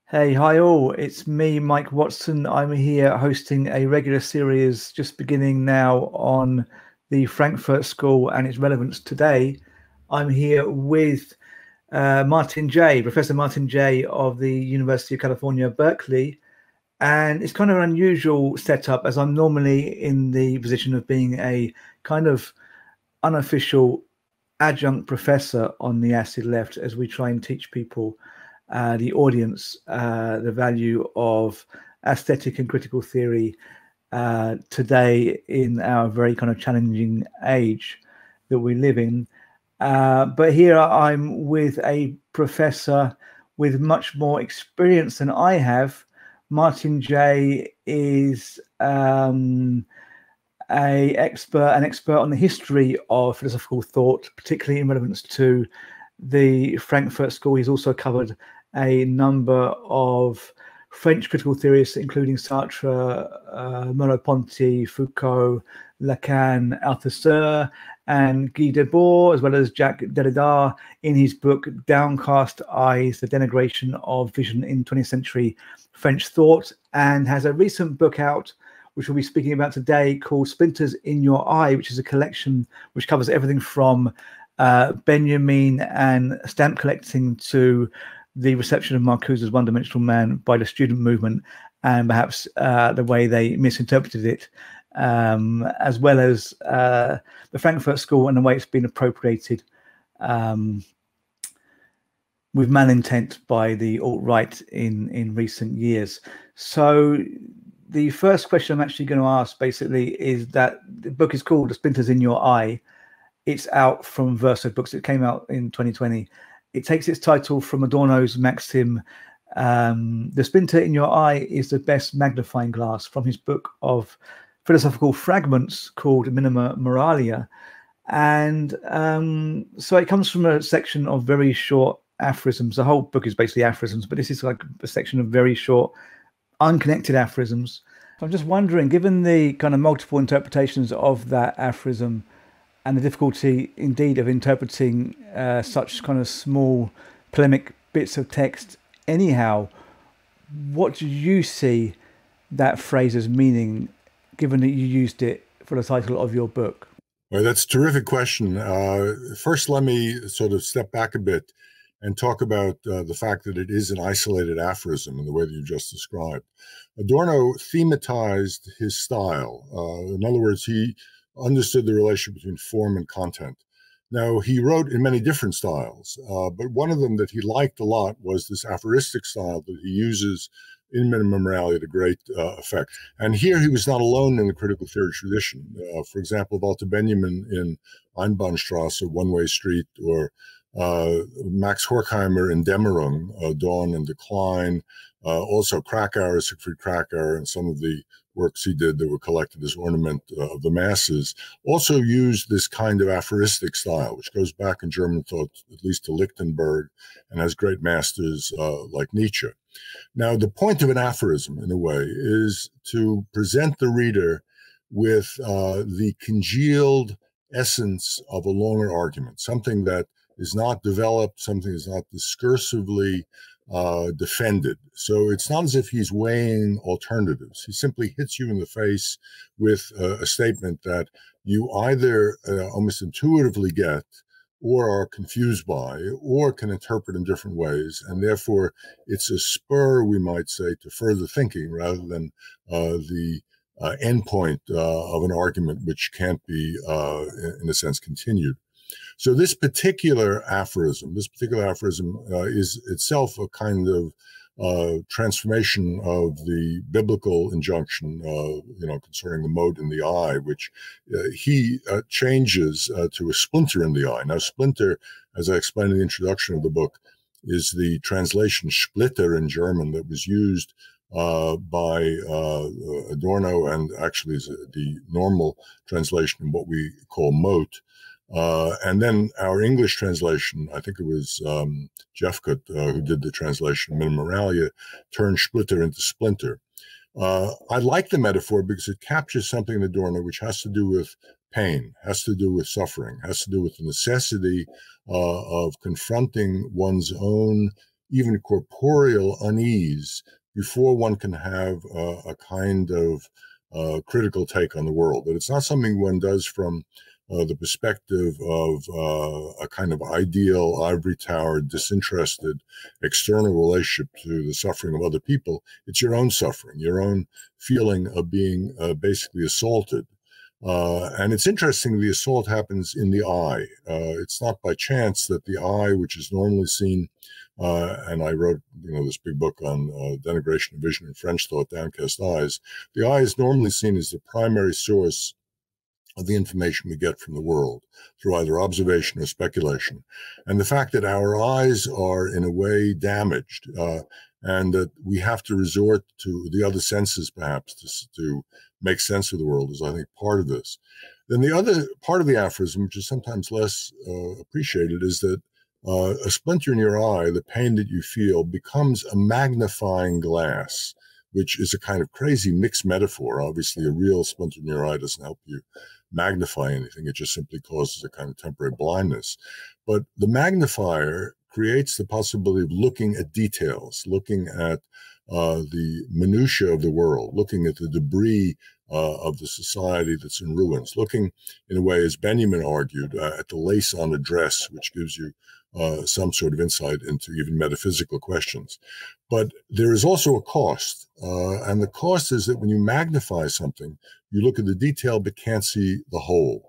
Hey, hi all. It's me, Mike Watson. I'm here hosting a regular series just beginning now on the Frankfurt School and its relevance today. I'm here with Martin Jay, Professor Martin Jay of the University of California, Berkeley. And it's kind of an unusual setup as I'm normally in the position of being a kind of unofficial adjunct professor on the acid left as we try and teach people, the audience, the value of aesthetic and critical theory today in our very kind of challenging age that we live in. But here I'm with a professor with much more experience than I have. Martin Jay is an expert on the history of philosophical thought, particularly in relevance to the Frankfurt School. He's also covered a number of French critical theorists, including Sartre, Merleau-Ponty, Foucault, Lacan, Althusser, and Guy Debord, as well as Jacques Derrida, in his book Downcast Eyes, The Denigration of Vision in 20th Century French Thought, and has a recent book out which we'll be speaking about today, called Splinters in Your Eye, which is a collection which covers everything from Benjamin and stamp collecting to the reception of Marcuse's One-Dimensional Man by the student movement, and perhaps the way they misinterpreted it, as well as the Frankfurt School and the way it's been appropriated with malintent by the alt-right in recent years. So the first question I'm actually going to ask basically is that the book is called The Splinters in Your Eye. It's out from Verso Books. It came out in 2020. It takes its title from Adorno's maxim, the splinter in your eye is the best magnifying glass, from his book of philosophical fragments called Minima Moralia. And so it comes from a section of very short aphorisms. The whole book is basically aphorisms, but this is like a section of very short unconnected aphorisms. I'm just wondering, given the kind of multiple interpretations of that aphorism and the difficulty indeed of interpreting such kind of small polemic bits of text anyhow, what do you see that phrase as meaning, given that you used it for the title of your book? Well, that's a terrific question. First, let me sort of step back a bit and talk about the fact that it is an isolated aphorism in the way that you just described. Adorno thematized his style. In other words, he understood the relationship between form and content. Now, he wrote in many different styles, but one of them that he liked a lot was this aphoristic style that he uses in Minima Moralia to great effect. And here he was not alone in the critical theory tradition. For example, Walter Benjamin in Einbahnstraße, One Way Street, or Max Horkheimer in Dämmerung, Dawn and Decline, also Krakauer, Siegfried Krakauer, and some of the works he did that were collected as ornament of the masses, also used this kind of aphoristic style, which goes back in German thought at least to Lichtenberg and has great masters like Nietzsche. Now, the point of an aphorism, in a way, is to present the reader with the congealed essence of a longer argument, something that is not developed, something that is not discursively defended. So it's not as if he's weighing alternatives. He simply hits you in the face with a statement that you either almost intuitively get, or are confused by, or can interpret in different ways. And therefore, it's a spur, we might say, to further thinking rather than the endpoint of an argument which can't be, in a sense, continued. So this particular aphorism is itself a kind of transformation of the biblical injunction, concerning the mote in the eye, which he changes to a splinter in the eye. Now, splinter, as I explained in the introduction of the book, is the translation Splitter in German that was used by Adorno, and actually is the normal translation in what we call mote. And then our English translation, I think it was Jeffcott who did the translation, Minima Moralia, turned Splitter into splinter. I like the metaphor because it captures something in Adorno which has to do with pain, has to do with suffering, has to do with the necessity of confronting one's own even corporeal unease before one can have a kind of critical take on the world. That it's not something one does from the perspective of a kind of ideal, ivory tower, disinterested external relationship to the suffering of other people. It's your own suffering, your own feeling of being basically assaulted. And it's interesting, the assault happens in the eye. It's not by chance that the eye, which is normally seen, and I wrote, this big book on denigration of vision in French thought, Downcast Eyes. The eye is normally seen as the primary source of the information we get from the world through either observation or speculation. And the fact that our eyes are in a way damaged, and that we have to resort to the other senses perhaps to make sense of the world is, I think, part of this. Then the other part of the aphorism, which is sometimes less appreciated, is that a splinter in your eye, the pain that you feel, becomes a magnifying glass, which is a kind of crazy mixed metaphor. Obviously, a real splinter in your eye doesn't help you magnify anything. It just simply causes a kind of temporary blindness. But the magnifier creates the possibility of looking at details, looking at the minutiae of the world, looking at the debris of the society that's in ruins, looking in a way, as Benjamin argued, at the lace on a dress, which gives you some sort of insight into even metaphysical questions. But there is also a cost, and the cost is that when you magnify something, you look at the detail but can't see the whole.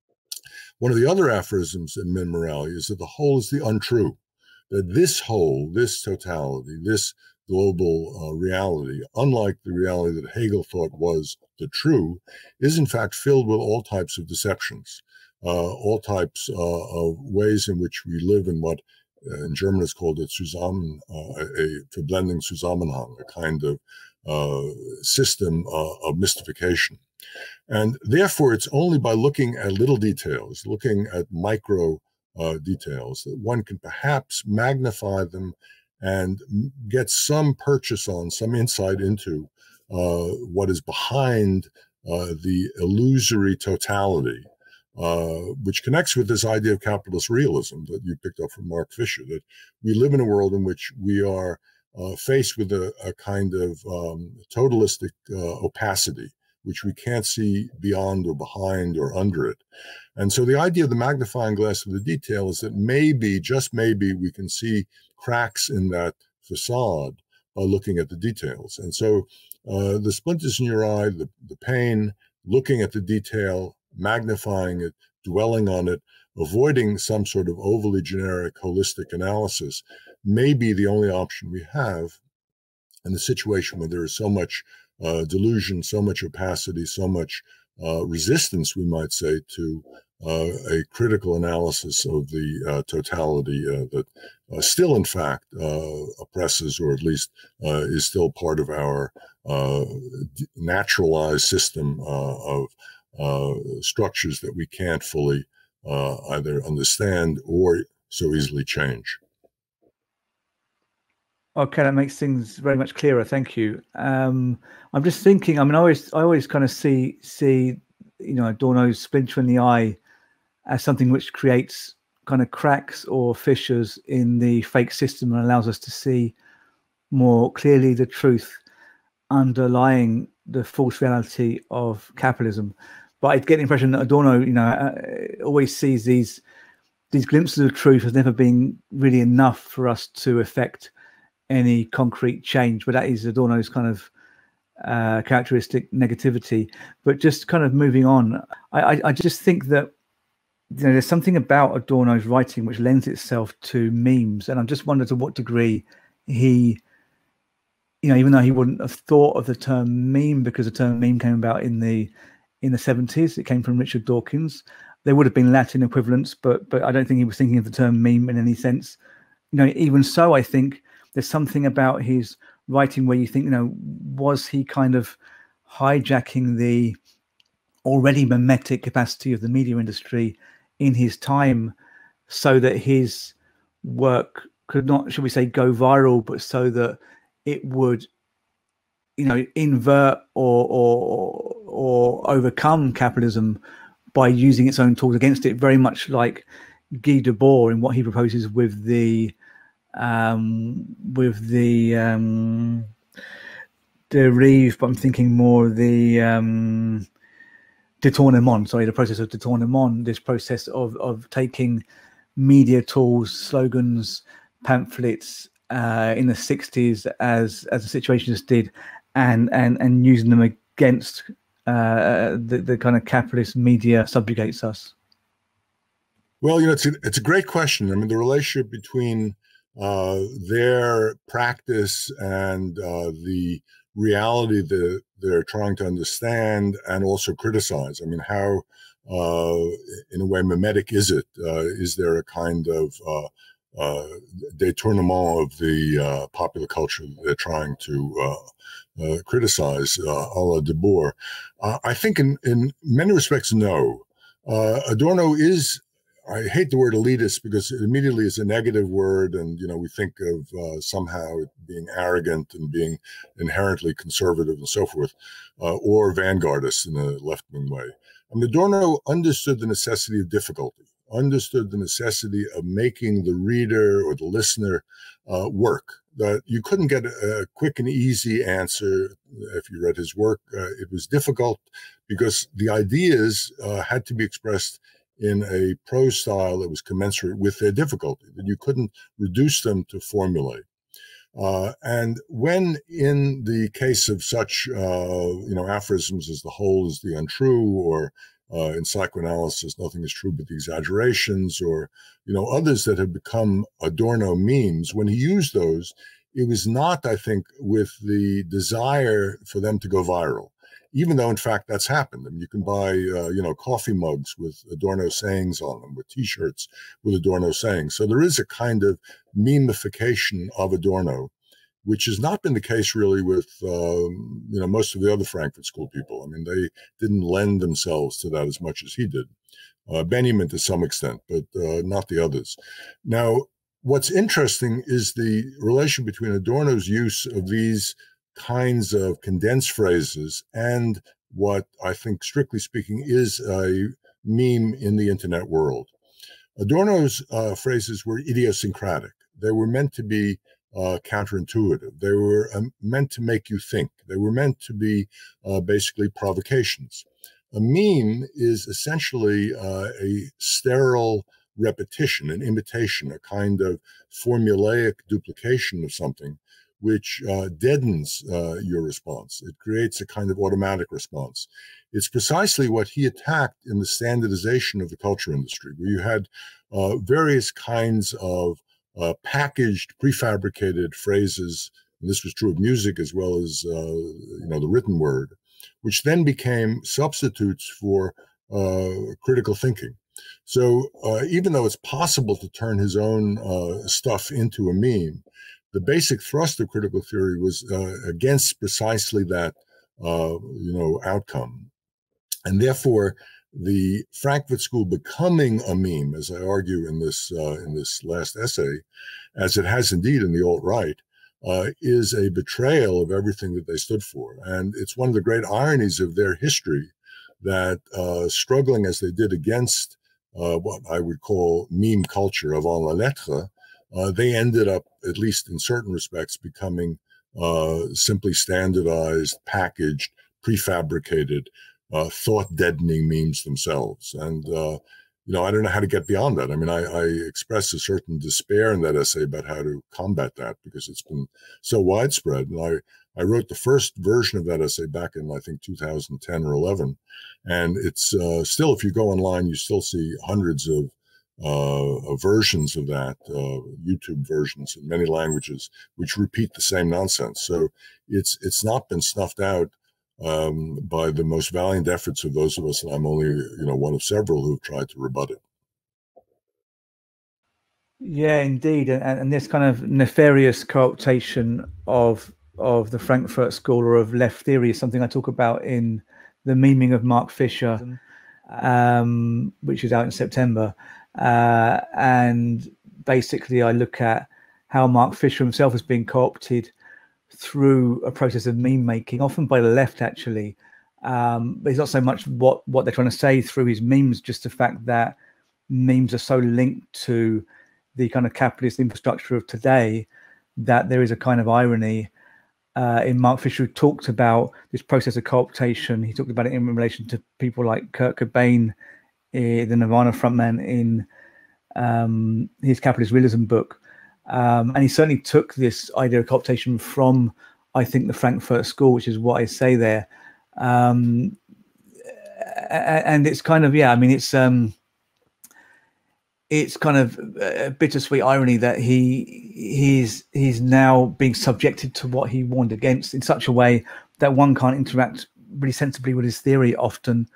One of the other aphorisms in Min Morality is that the whole is the untrue, that this whole, this totality, this global reality, unlike the reality that Hegel thought was the true, is in fact filled with all types of deceptions, all types of ways in which we live in what in German is called a Zusammen, a Verblendung Zusammenhang, a kind of system of mystification. And therefore, it's only by looking at little details, looking at micro details, that one can perhaps magnify them and get some purchase on, some insight into what is behind the illusory totality, which connects with this idea of capitalist realism that you picked up from Mark Fisher, that we live in a world in which we are faced with a kind of totalistic opacity, which we can't see beyond or behind or under it. And so the idea of the magnifying glass of the detail is that maybe, just maybe, we can see cracks in that facade by looking at the details. And so the splinters in your eye, the pain, looking at the detail, magnifying it, dwelling on it, avoiding some sort of overly generic holistic analysis may be the only option we have in the situation where there is so much delusion, so much opacity, so much resistance, we might say, to a critical analysis of the totality that still, in fact, oppresses, or at least is still part of our naturalized system of structures that we can't fully either understand or so easily change. Okay, that makes things very much clearer. Thank you. I'm just thinking. I mean, I always kind of see Adorno's splinter in the eye as something which creates kind of cracks or fissures in the fake system and allows us to see more clearly the truth underlying the false reality of capitalism. But I get the impression that Adorno, always sees these glimpses of truth as never being really enough for us to affect any concrete change. But that is Adorno's kind of characteristic negativity. But just kind of moving on, I just think that there's something about Adorno's writing which lends itself to memes, and I just wonder to what degree he, even though he wouldn't have thought of the term meme, because the term meme came about in the 70s, it came from Richard Dawkins. There would have been Latin equivalents, but I don't think he was thinking of the term meme in any sense. Even so, I think there's something about his writing where you think, was he kind of hijacking the already mimetic capacity of the media industry in his time so that his work could not, should we say, go viral, but so that it would, invert or overcome capitalism by using its own tools against it, very much like Guy Debord in what he proposes with the with the derive, but I'm thinking more of the détournement, sorry, the process of détournement, this process of taking media tools, slogans, pamphlets in the 60s as the Situationists did, and using them against the kind of capitalist media subjugates us. Well, it's a great question. I mean, the relationship between their practice and the reality that they're trying to understand and also criticize. I mean, how, in a way, mimetic is it? Is there a kind of détournement of the popular culture that they're trying to criticize, a la Debord? I think in many respects, no. Adorno is, I hate the word elitist because it immediately is a negative word, and we think of somehow it being arrogant and being inherently conservative and so forth, or vanguardist in a left-wing way. I mean, Adorno understood the necessity of difficulty, understood the necessity of making the reader or the listener work. That you couldn't get a quick and easy answer if you read his work. It was difficult because the ideas had to be expressed in a prose style that was commensurate with their difficulty, that you couldn't reduce them to formulae. And when in the case of such, aphorisms as the whole is the untrue, or in psychoanalysis, nothing is true but the exaggerations, or, others that have become Adorno memes, when he used those, it was not, I think, with the desire for them to go viral. Even though, in fact, that's happened. I mean, you can buy, coffee mugs with Adorno sayings on them, with T-shirts with Adorno sayings. So there is a kind of memification of Adorno, which has not been the case really with, most of the other Frankfurt School people. I mean, they didn't lend themselves to that as much as he did. Benjamin to some extent, but not the others. Now, what's interesting is the relation between Adorno's use of these kinds of condensed phrases and what I think, strictly speaking, is a meme in the internet world. Adorno's phrases were idiosyncratic. They were meant to be counterintuitive. They were meant to make you think. They were meant to be basically provocations. A meme is essentially a sterile repetition, an imitation, a kind of formulaic duplication of something, which deadens your response. It creates a kind of automatic response. It's precisely what he attacked in the standardization of the culture industry, where you had various kinds of packaged, prefabricated phrases, and this was true of music as well as the written word, which then became substitutes for critical thinking. So even though it's possible to turn his own stuff into a meme, the basic thrust of critical theory was against precisely that, outcome. And therefore, the Frankfurt School becoming a meme, as I argue in this last essay, as it has indeed in the alt-right, is a betrayal of everything that they stood for. And it's one of the great ironies of their history that struggling as they did against what I would call meme culture avant la lettre, they ended up, at least in certain respects, becoming simply standardized, packaged, prefabricated, thought-deadening memes themselves. And, I don't know how to get beyond that. I mean, I express a certain despair in that essay about how to combat that because it's been so widespread. And I wrote the first version of that essay back in, I think, 2010 or 11. And it's still, if you go online, you still see hundreds of versions of that, YouTube versions in many languages, which repeat the same nonsense. So it's not been snuffed out by the most valiant efforts of those of us, and I'm only one of several who've tried to rebut it. Yeah, indeed, and this kind of nefarious cooptation of the Frankfurt School or of left theory is something I talk about in the Meming of Mark Fisher, which is out in September. And basically I look at how Mark Fisher himself has been co-opted through a process of meme making, often by the left actually. But it's not so much what they're trying to say through his memes, just the fact that memes are so linked to the kind of capitalist infrastructure of today, that there is a kind of irony in Mark Fisher, who talked about this process of co-optation. He talked about it in relation to people like Kurt Cobain, the Nirvana frontman, in his Capitalist Realism book. And he certainly took this idea of co-optation from, I think, the Frankfurt School, which is what I say there. And it's kind of, yeah, I mean, it's kind of a bittersweet irony that he's now being subjected to what he warned against in such a way that one can't interact really sensibly with his theory often,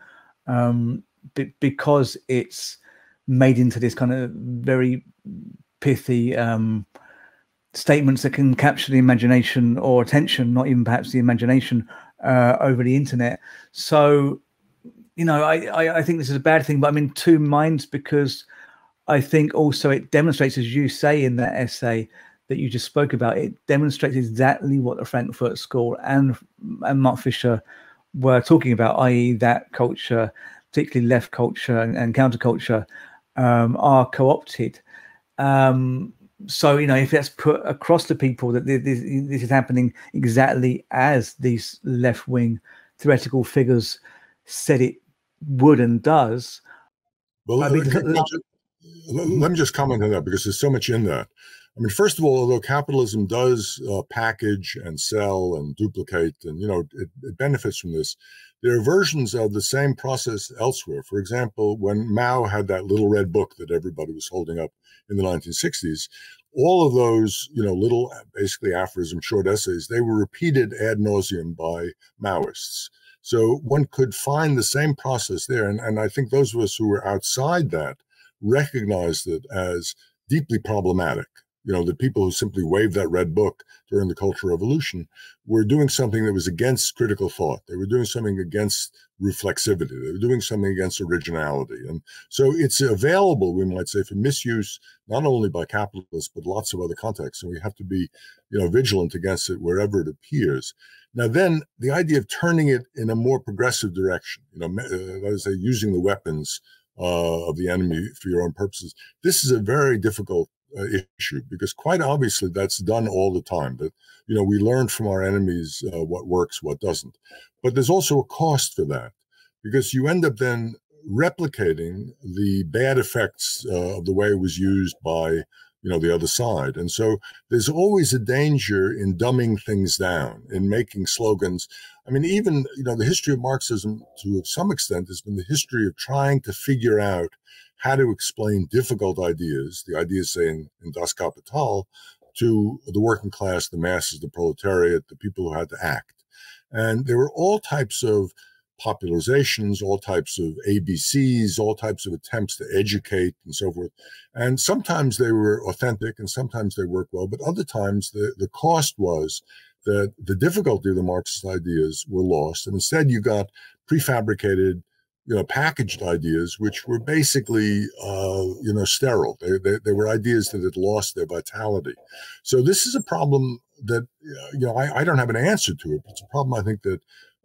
because it's made into this kind of very pithy statements that can capture the imagination or attention, not even perhaps the imagination, over the internet. So, you know, I think this is a bad thing, but I'm in two minds, because I think also it demonstrates, as you say in that essay that you just spoke about, it demonstrates exactly what the Frankfurt School and Mark Fisher were talking about, i.e. that culture, particularly left culture and counterculture, are co-opted. So, you know, if that's put across to people that this is happening exactly as these left-wing theoretical figures said it would and does. Well, I mean, let me just comment on that, because there's so much in that. I mean, first of all, although capitalism does package and sell and duplicate, and, you know, it benefits from this, there are versions of the same process elsewhere. For example, when Mao had that little red book that everybody was holding up in the 1960s, all of those, you know, little, basically aphorism, short essays, they were repeated ad nauseum by Maoists. So one could find the same process there. And I think those of us who were outside that recognized it as deeply problematic. You know, the people who simply waved that red book during the Cultural Revolution were doing something that was against critical thought. They were doing something against reflexivity. They were doing something against originality. And so it's available, we might say, for misuse, not only by capitalists, but lots of other contexts. And we have to be, you know, vigilant against it wherever it appears. Now, then the idea of turning it in a more progressive direction, you know, let us say, using the weapons of the enemy for your own purposes. This is a very difficult issue, because quite obviously that's done all the time. That, you know, we learn from our enemies what works, what doesn't. But there's also a cost for that, because you end up then replicating the bad effects of the way it was used by, you know, the other side. And so there's always a danger in dumbing things down, in making slogans. I mean, even, you know, the history of Marxism, to some extent, has been the history of trying to figure out how to explain difficult ideas, the ideas, say, in Das Kapital, to the working class, the masses, the proletariat, the people who had to act. And there were all types of popularizations, all types of ABCs, all types of attempts to educate and so forth. And sometimes they were authentic and sometimes they worked well, but other times the cost was that the difficulty of the Marxist ideas were lost. And instead you got prefabricated, you know, packaged ideas, which were basically, you know, sterile. They were ideas that had lost their vitality. So this is a problem that, you know, I don't have an answer to it, but it's a problem I think that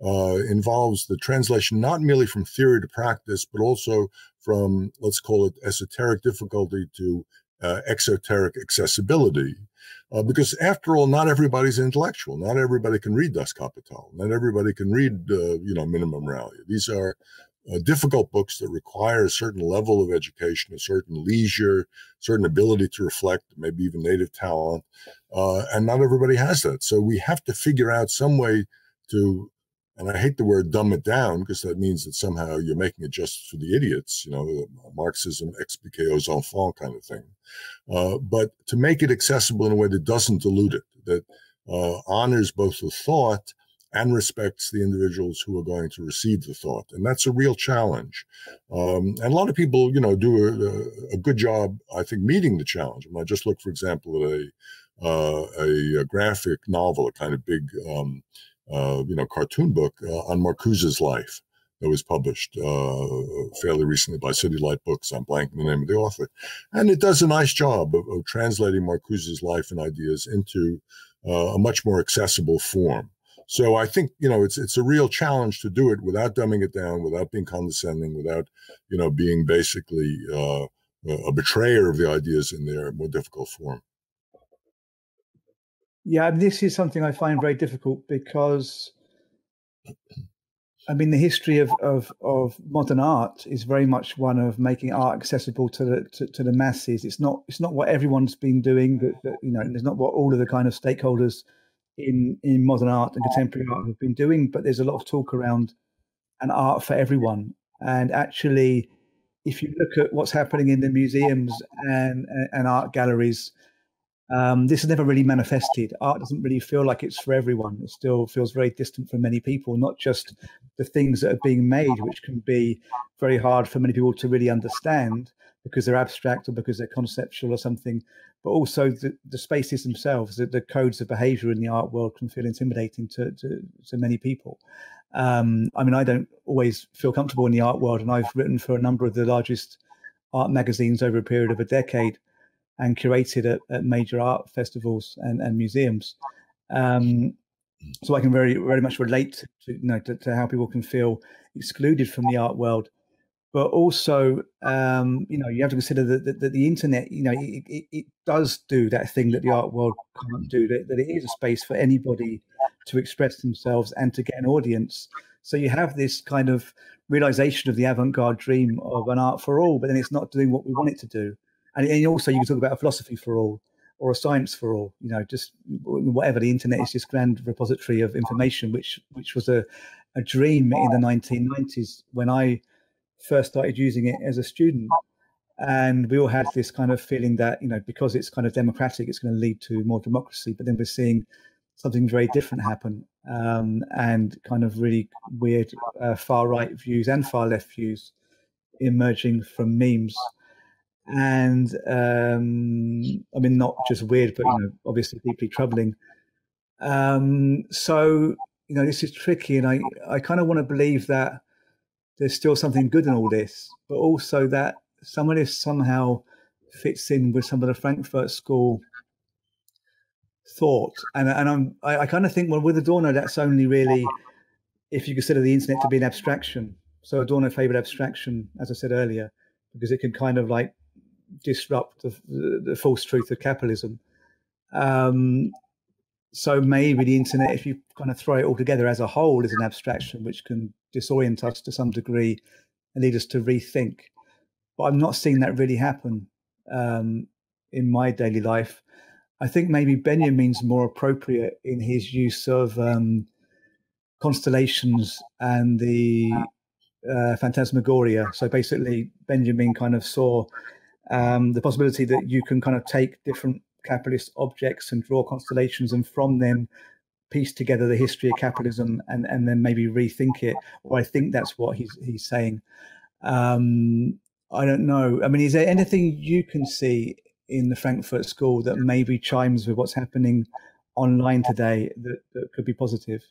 involves the translation not merely from theory to practice, but also from, let's call it, esoteric difficulty to exoteric accessibility. Because after all, not everybody's intellectual. Not everybody can read Das Kapital. Not everybody can read, you know, Minimum Moralia. These are difficult books that require a certain level of education, a certain leisure, certain ability to reflect, maybe even native talent. And not everybody has that. So we have to figure out some way to, and I hate the word dumb it down, because that means that somehow you're making it just for the idiots, you know, Marxism expliqué aux enfants kind of thing. But to make it accessible in a way that doesn't dilute it, that honors both the thought and respects the individuals who are going to receive the thought. And that's a real challenge. And a lot of people, you know, do a good job, I think, meeting the challenge. I just look, for example, at a graphic novel, a kind of big, you know, cartoon book on Marcuse's life that was published fairly recently by City Light Books. I'm blanking the name of the author. And it does a nice job of translating Marcuse's life and ideas into a much more accessible form. So I think, you know, it's a real challenge to do it without dumbing it down, without being condescending, without, you know, being basically a betrayer of the ideas in their more difficult form. Yeah, this is something I find very difficult because, I mean, the history of modern art is very much one of making art accessible to the masses. It's not what everyone's been doing, but you know, it's not what all of the kind of stakeholders in modern art and contemporary art have been doing. But there's a lot of talk around an art for everyone. And actually, if you look at what's happening in the museums and art galleries, this has never really manifested. Art doesn't really feel like it's for everyone. It still feels very distant from many people, not just the things that are being made, which can be very hard for many people to really understand because they're abstract or because they're conceptual or something, but also the spaces themselves, the codes of behavior in the art world can feel intimidating to many people. I mean, I don't always feel comfortable in the art world, and I've written for a number of the largest art magazines over a period of a decade and curated at major art festivals and museums. So I can very, very much relate to how people can feel excluded from the art world. But also, you have to consider that the internet, it does do that thing that the art world can't do, that it is a space for anybody to express themselves and to get an audience. So you have this kind of realization of the avant-garde dream of an art for all, but then it's not doing what we want it to do. And also you can talk about a philosophy for all or a science for all, just whatever. The internet is this grand repository of information, which was a dream in the 1990s when I first started using it as a student. And we all had this kind of feeling that, because it's kind of democratic, it's going to lead to more democracy. But then we're seeing something very different happen, and kind of really weird far right views and far left views emerging from memes. And I mean, not just weird, but obviously deeply troubling. So this is tricky, and I kind of want to believe that there's still something good in all this, but also that some of this somehow fits in with some of the Frankfurt School thought. And I kind of think, well, with Adorno, that's only really if you consider the internet to be an abstraction. So Adorno favored abstraction, as I said earlier, because it can kind of like disrupt the false truth of capitalism. So maybe the internet, if you kind of throw it all together as a whole, is an abstraction which can disorient us to some degree and lead us to rethink. But I'm not seeing that really happen in my daily life. I think maybe Benjamin's more appropriate in his use of constellations and the phantasmagoria. So basically, Benjamin kind of saw the possibility that you can kind of take different capitalist objects and draw constellations, and from them piece together the history of capitalism and then maybe rethink it. Or I think that's what he's saying. I don't know. I mean, is there anything you can see in the Frankfurt School that maybe chimes with what's happening online today that could be positive?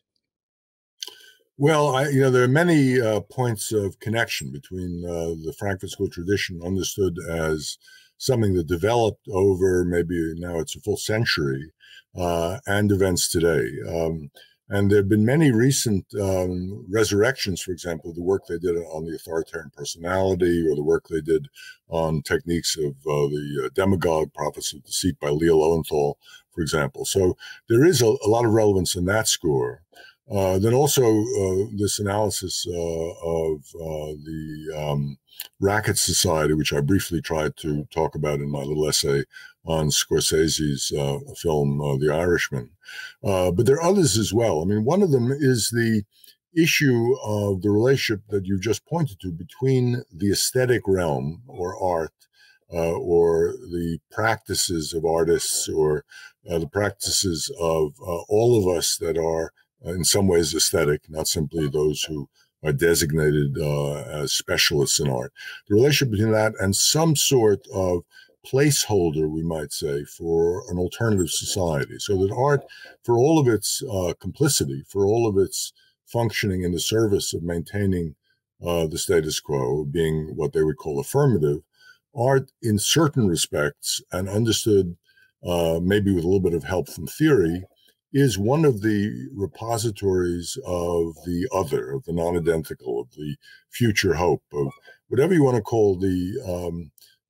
Well, there are many points of connection between the Frankfurt School tradition, understood as something that developed over maybe now it's a full century, and events today. And there have been many recent resurrections, for example, the work they did on the authoritarian personality, or the work they did on techniques of the demagogue prophets of deceit by Leo Lowenthal, for example. So there is a lot of relevance in that score. Then also this analysis of the Racket Society, which I briefly tried to talk about in my little essay on Scorsese's film, The Irishman. But there are others as well. I mean, one of them is the issue of the relationship that you just pointed to between the aesthetic realm or art, or the practices of artists, or the practices of all of us that are in some ways aesthetic, not simply those who are designated as specialists in art. The relationship between that and some sort of placeholder, we might say, for an alternative society. So that art, for all of its complicity, for all of its functioning in the service of maintaining the status quo, being what they would call affirmative, art in certain respects, and understood maybe with a little bit of help from theory, is one of the repositories of the other, of the non-identical, of the future hope, of whatever you want to call the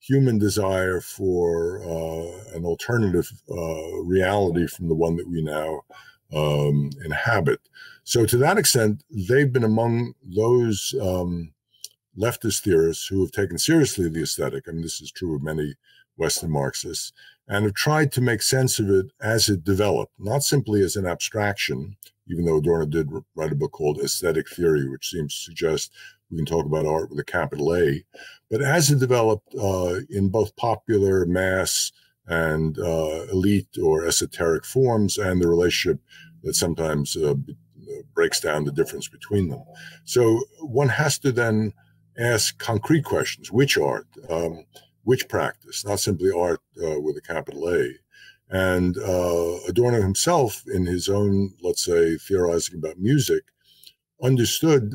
human desire for an alternative reality from the one that we now inhabit. So to that extent, they've been among those leftist theorists who have taken seriously the aesthetic. I mean, this is true of many Western Marxists, and have tried to make sense of it as it developed, not simply as an abstraction, even though Adorno did write a book called Aesthetic Theory, which seems to suggest we can talk about art with a capital A, but as it developed in both popular, mass, and elite or esoteric forms, and the relationship that sometimes breaks down the difference between them. So one has to then ask concrete questions: which art, which practice, not simply art with a capital A. And Adorno himself, in his own, let's say, theorizing about music, understood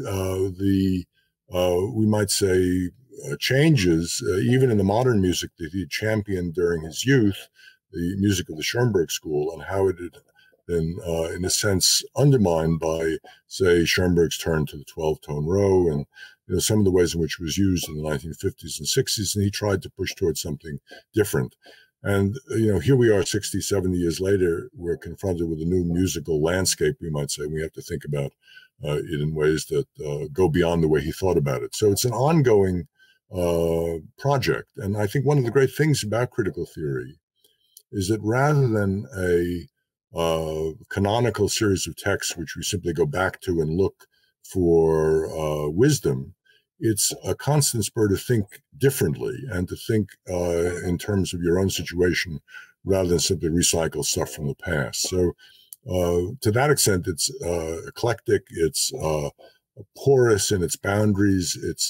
we might say, changes, even in the modern music that he championed during his youth, the music of the Schoenberg school, and how it had been, in a sense, undermined by, say, Schoenberg's turn to the 12-tone row, and some of the ways in which it was used in the 1950s and 60s, and he tried to push towards something different. And, here we are 60, 70 years later, we're confronted with a new musical landscape, we might say, and we have to think about it in ways that go beyond the way he thought about it. So it's an ongoing project. And I think one of the great things about critical theory is that rather than a canonical series of texts which we simply go back to and look for wisdom, it's a constant spur to think differently and to think in terms of your own situation rather than simply recycle stuff from the past. So to that extent, it's eclectic, it's porous in its boundaries, it's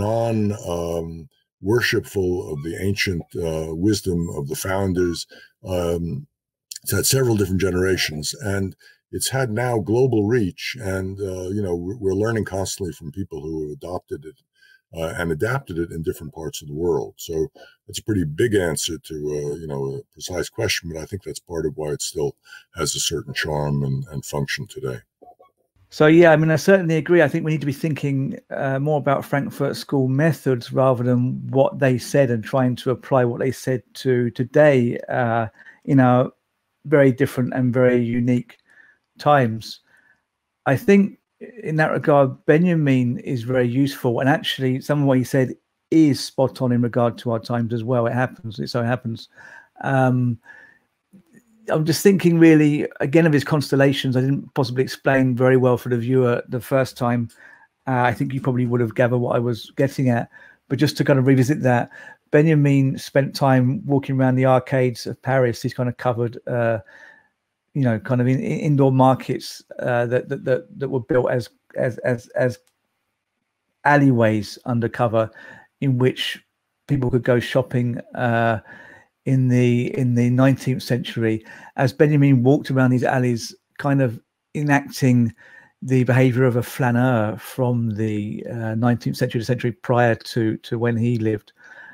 non-worshipful of the ancient wisdom of the founders. It's had several different generations, and it's had now global reach. And, we're learning constantly from people who have adopted it and adapted it in different parts of the world. So that's a pretty big answer to, a precise question, but I think that's part of why it still has a certain charm and function today. So, yeah, I mean, I certainly agree. I think we need to be thinking more about Frankfurt School methods rather than what they said and trying to apply what they said to today, very different and very unique times. I think in that regard, Benjamin is very useful. And actually, some of what he said is spot on in regard to our times as well. It so happens. I'm just thinking really, again, of his constellations. I didn't possibly explain very well for the viewer the first time. I think you probably would have gathered what I was getting at. But just to kind of revisit that, Benjamin spent time walking around the arcades of Paris. He's kind of covered, kind of in indoor markets that were built as alleyways undercover, in which people could go shopping in the 19th century. As Benjamin walked around these alleys, kind of enacting the behavior of a flaneur from the 19th century, the century prior to when he lived.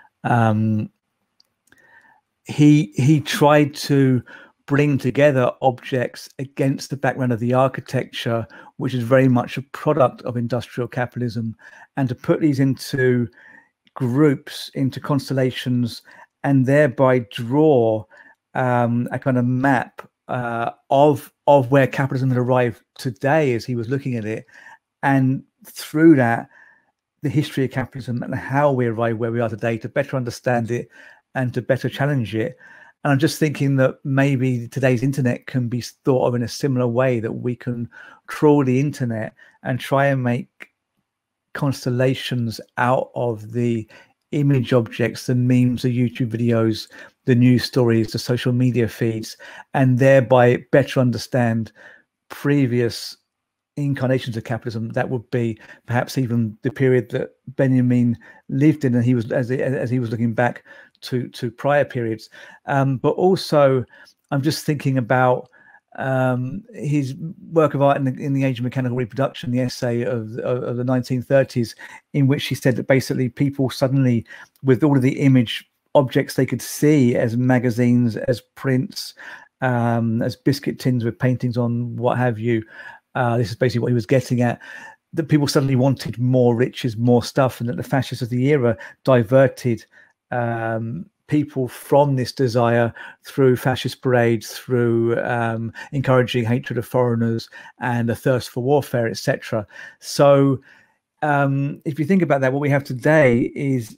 He tried to bring together objects against the background of the architecture, which is very much a product of industrial capitalism, and to put these into groups, into constellations, and thereby draw a kind of map of where capitalism had arrived today as he was looking at it, and through that, the history of capitalism and how we arrived where we are today, to better understand it and to better challenge it. And I'm just thinking that maybe today's internet can be thought of in a similar way, that we can trawl the internet and try and make constellations out of the image objects, the memes, the YouTube videos, the news stories, the social media feeds, and thereby better understand previous incarnations of capitalism. That would be perhaps even the period that Benjamin lived in, and he was as he was looking back to prior periods. But also, I'm just thinking about his work of art in the Age of Mechanical Reproduction, the essay of the 1930s, in which he said that basically people suddenly, with all of the image objects they could see as magazines, as prints, as biscuit tins with paintings on, what have you, this is basically what he was getting at, that people suddenly wanted more riches, more stuff, and that the fascists of the era diverted people from this desire through fascist parades, through encouraging hatred of foreigners and a thirst for warfare, etc. So if you think about that, what we have today is,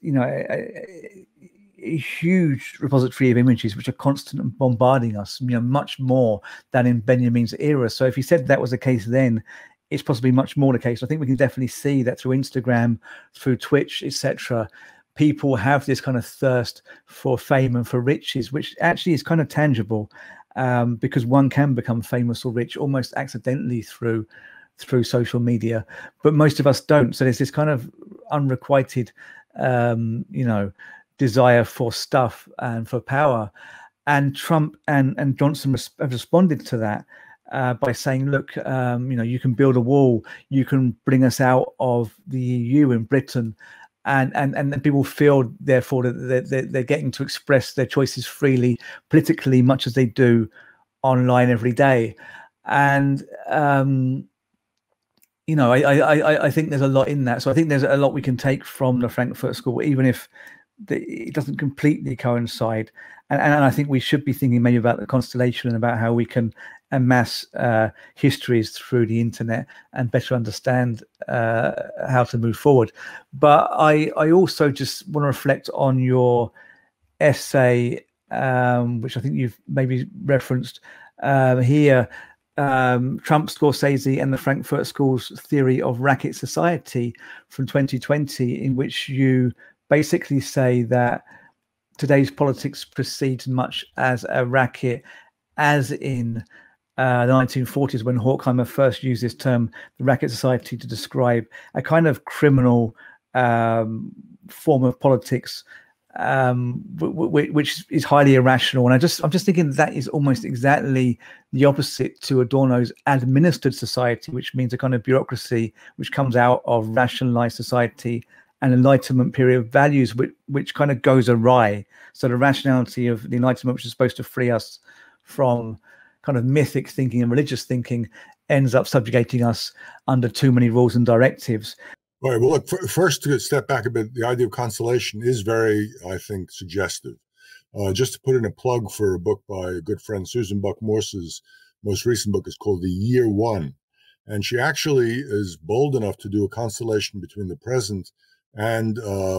a huge repository of images which are constantly bombarding us, much more than in Benjamin's era. So if you said that was the case then, it's possibly much more the case. I think we can definitely see that through Instagram, through Twitch, etc. People have this kind of thirst for fame and for riches, which actually is kind of tangible, because one can become famous or rich almost accidentally through social media, but most of us don't. So there's this kind of unrequited, desire for stuff and for power. And Trump and Johnson have responded to that by saying, look, you can build a wall, you can bring us out of the EU in Britain, and people feel therefore that they're getting to express their choices freely politically, much as they do online every day. And I think there's a lot in that. So I think there's a lot we can take from the Frankfurt School, even if it doesn't completely coincide. And I think we should be thinking maybe about the constellation and about how we can amass histories through the internet and better understand how to move forward. But I also just want to reflect on your essay, which I think you've maybe referenced here, Trump, Scorsese, and the Frankfurt School's theory of racket society from 2020, in which you basically say that today's politics proceeds much as a racket, as in the 1940s, when Horkheimer first used this term, the racket society, to describe a kind of criminal form of politics, which is highly irrational. And I'm just thinking that is almost exactly the opposite to Adorno's administered society, which means a kind of bureaucracy which comes out of rationalized society and Enlightenment period of values, which kind of goes awry. So the rationality of the Enlightenment, which is supposed to free us from kind of mythic thinking and religious thinking, ends up subjugating us under too many rules and directives. All right. Well, look, first, to step back a bit, the idea of constellation is very, I think, suggestive. Just to put in a plug for a book by a good friend, Susan Buck-Morse's most recent book is called The Year One. And she actually is bold enough to do a constellation between the present and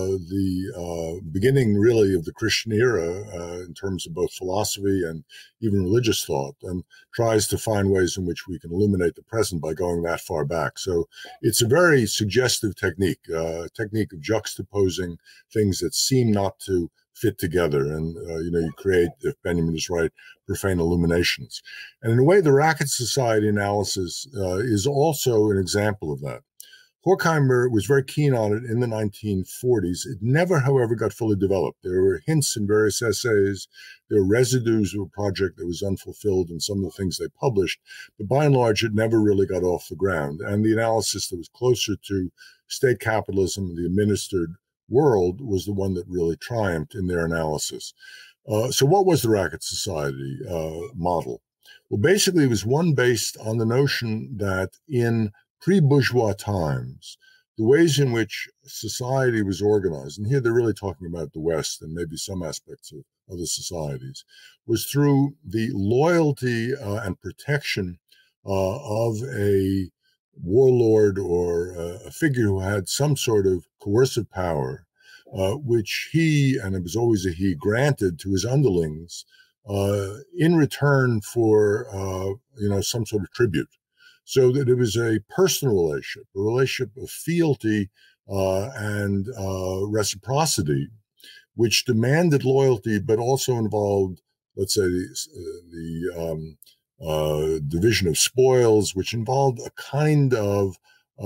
the beginning, really, of the Christian era in terms of both philosophy and even religious thought, and tries to find ways in which we can illuminate the present by going that far back. So it's a very suggestive technique, a technique of juxtaposing things that seem not to fit together. And, you create, if Benjamin is right, profane illuminations. And in a way, the racket society analysis is also an example of that. Horkheimer was very keen on it in the 1940s. It never, however, got fully developed. There were hints in various essays. There were residues of a project that was unfulfilled in some of the things they published. But by and large, it never really got off the ground. And the analysis that was closer to state capitalism and the administered world was the one that really triumphed in their analysis. So what was the racket society model? Well, basically, it was one based on the notion that in pre-bourgeois times, the ways in which society was organized, and here they're really talking about the West and maybe some aspects of other societies, was through the loyalty and protection of a warlord or a figure who had some sort of coercive power, which he, and it was always a he, granted to his underlings in return for, some sort of tribute. So that it was a personal relationship, a relationship of fealty and reciprocity, which demanded loyalty, but also involved, let's say, the division of spoils, which involved a kind of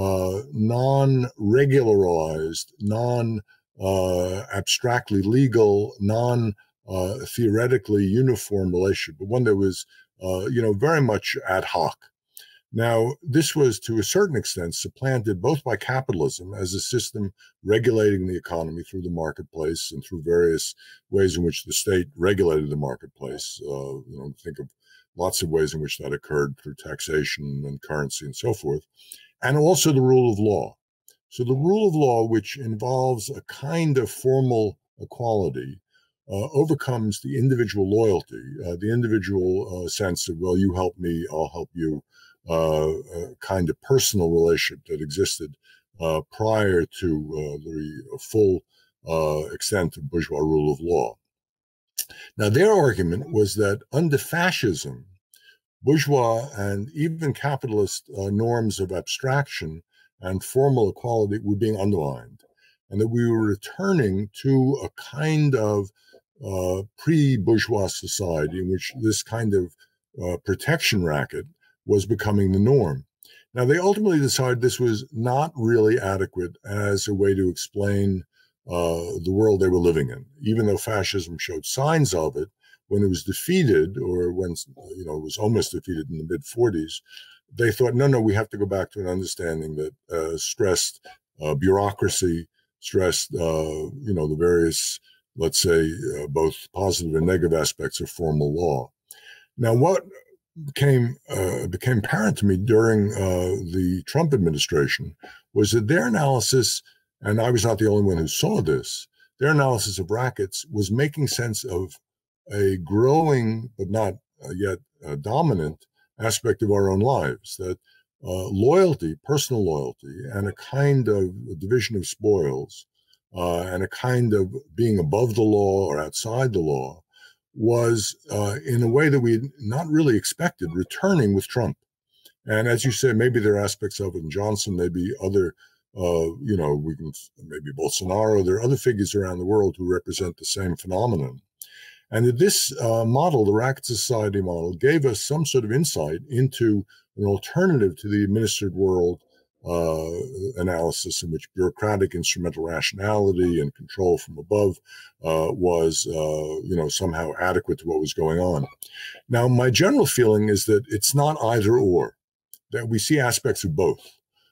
non-regularized, non-abstractly legal, non-theoretically uniform relationship, but one that was, very much ad hoc. Now, this was to a certain extent supplanted both by capitalism as a system regulating the economy through the marketplace and through various ways in which the state regulated the marketplace. Think of lots of ways in which that occurred through taxation and currency and so forth, and also the rule of law. So the rule of law, which involves a kind of formal equality overcomes the individual loyalty, the individual sense of, well, you help me, I'll help you, a kind of personal relationship that existed prior to the full extent of bourgeois rule of law. Now, their argument was that under fascism, bourgeois and even capitalist norms of abstraction and formal equality were being undermined, and that we were returning to a kind of pre-bourgeois society in which this kind of protection racket was becoming the norm. Now, they ultimately decided this was not really adequate as a way to explain the world they were living in, even though fascism showed signs of it when it was defeated, or when it was almost defeated in the mid-40s. They thought, no, we have to go back to an understanding that stressed bureaucracy, stressed the various, let's say, both positive and negative aspects of formal law. Now, what became apparent to me during the Trump administration was that their analysis, and I was not the only one who saw this, their analysis of rackets was making sense of a growing, but not yet dominant, aspect of our own lives, that loyalty, personal loyalty, and a kind of division of spoils, and a kind of being above the law or outside the law, was in a way that we had not really expected, returning with Trump. And as you say, maybe there are aspects of it in Johnson, maybe other, maybe Bolsonaro, there are other figures around the world who represent the same phenomenon. And that this model, the Racket Society model, gave us some sort of insight into an alternative to the administered world analysis, in which bureaucratic instrumental rationality and control from above was, somehow adequate to what was going on. Now, my general feeling is that it's not either or, that we see aspects of both.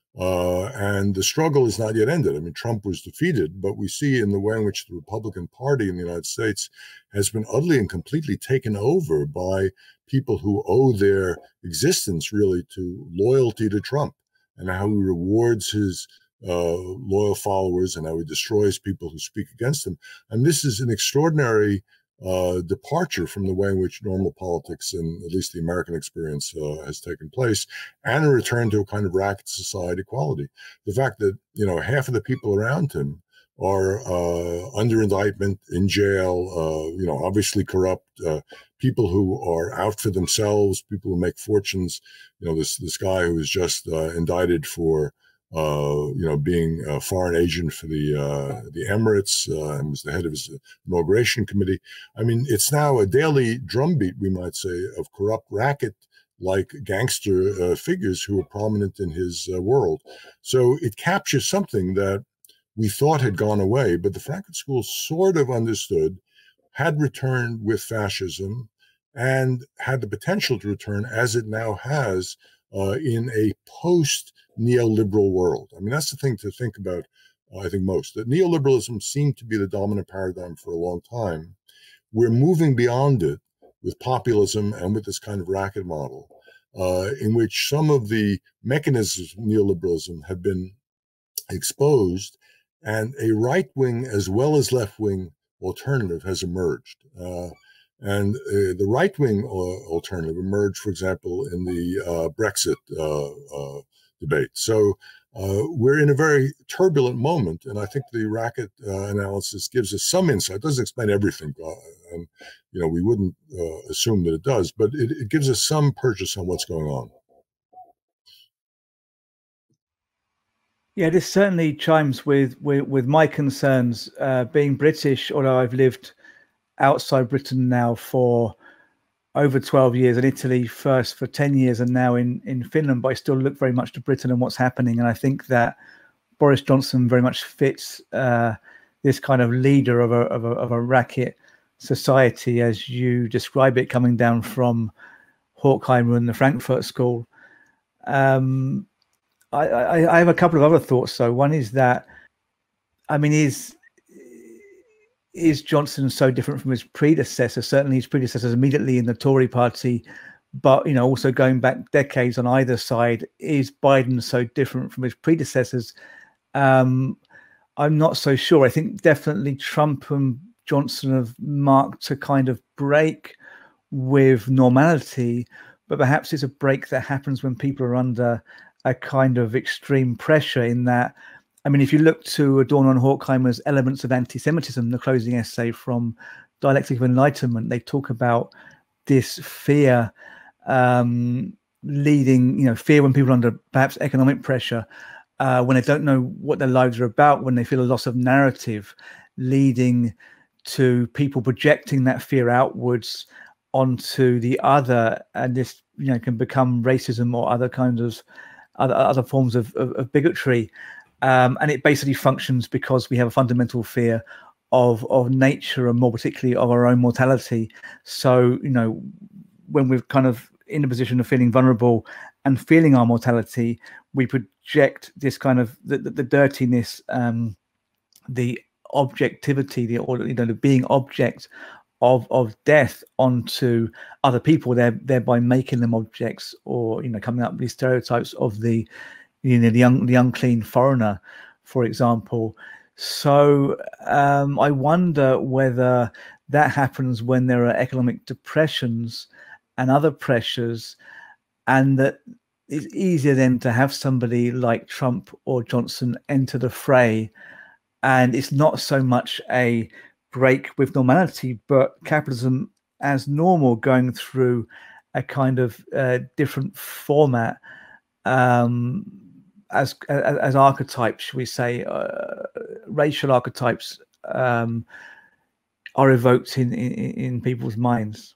And the struggle is not yet ended. I mean, Trump was defeated, but we see in the way in which the Republican Party in the United States has been utterly and completely taken over by people who owe their existence really to loyalty to Trump, and how he rewards his loyal followers and how he destroys people who speak against him. And this is an extraordinary departure from the way in which normal politics, and at least the American experience, has taken place, and a return to a kind of racket society quality. The fact that, half of the people around him are under indictment, in jail, obviously corrupt, people who are out for themselves, people who make fortunes. This guy who was just indicted for being a foreign agent for the Emirates, and was the head of his inauguration committee. I mean, it's now a daily drumbeat, we might say, of corrupt racket-like gangster figures who are prominent in his world. So it captures something that we thought had gone away, but the Frankfurt School sort of understood, had returned with fascism, and had the potential to return, as it now has, in a post-neoliberal world. I mean, that's the thing to think about, I think, most. That neoliberalism seemed to be the dominant paradigm for a long time. We're moving beyond it with populism and with this kind of racket model, in which some of the mechanisms of neoliberalism have been exposed, and a right-wing as well as left-wing alternative has emerged. And the right-wing alternative emerged, for example, in the Brexit debate. So we're in a very turbulent moment, and I think the racket analysis gives us some insight. It doesn't explain everything, and we wouldn't assume that it does, but it gives us some purchase on what's going on. Yeah, this certainly chimes with my concerns, being British, although I've lived outside Britain now for over 12 years, in Italy first for 10 years, and now in Finland, but I still look very much to Britain and what's happening. And I think that Boris Johnson very much fits this kind of leader of a racket society, as you describe it, coming down from Horkheimer and the Frankfurt School. I have a couple of other thoughts, though. One is that, I mean, is Johnson so different from his predecessor? Certainly his predecessors immediately in the Tory party, but, also going back decades on either side. Is Biden so different from his predecessors? I'm not so sure. I think definitely Trump and Johnson have marked a kind of break with normality, but perhaps it's a break that happens when people are under a kind of extreme pressure. In that, I mean, if you look to Adorno and Horkheimer's Elements of Anti-Semitism, the closing essay from Dialectic of Enlightenment, they talk about this fear leading, fear when people are under perhaps economic pressure, when they don't know what their lives are about, when they feel a loss of narrative, leading to people projecting that fear outwards onto the other, and this can become racism or other kinds of other forms of bigotry, and it basically functions because we have a fundamental fear of nature, and more particularly of our own mortality. So when we're kind of in a position of feeling vulnerable and feeling our mortality, we project this kind of the dirtiness, the objectivity, the being object of death onto other people, thereby making them objects, or coming up with these stereotypes of the unclean foreigner, for example. So I wonder whether that happens when there are economic depressions and other pressures, and that it's easier then to have somebody like Trump or Johnson enter the fray, and it's not so much a break with normality, but capitalism as normal going through a kind of different format, as archetypes, should we say, racial archetypes are evoked in people's minds.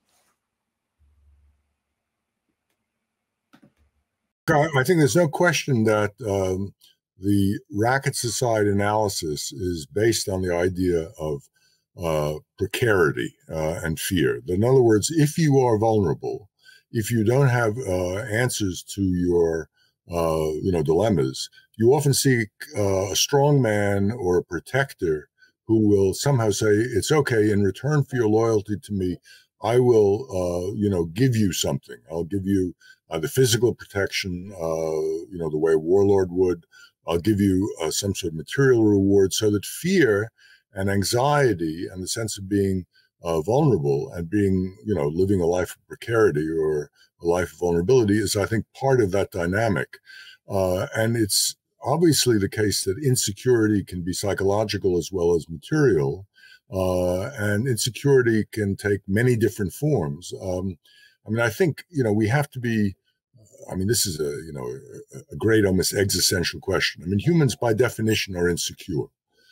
I think there's no question that the Racket Society analysis is based on the idea of precarity and fear. In other words, if you are vulnerable, if you don't have answers to your dilemmas, you often seek a strong man or a protector who will somehow say, it's okay, in return for your loyalty to me, I will give you something. I'll give you the physical protection, the way a warlord would. I'll give you some sort of material reward, so that fear and anxiety and the sense of being vulnerable and being, living a life of precarity or a life of vulnerability is, I think, part of that dynamic. And it's obviously the case that insecurity can be psychological as well as material, and insecurity can take many different forms. I think, we have to be, this is a great, almost existential question. Humans by definition are insecure.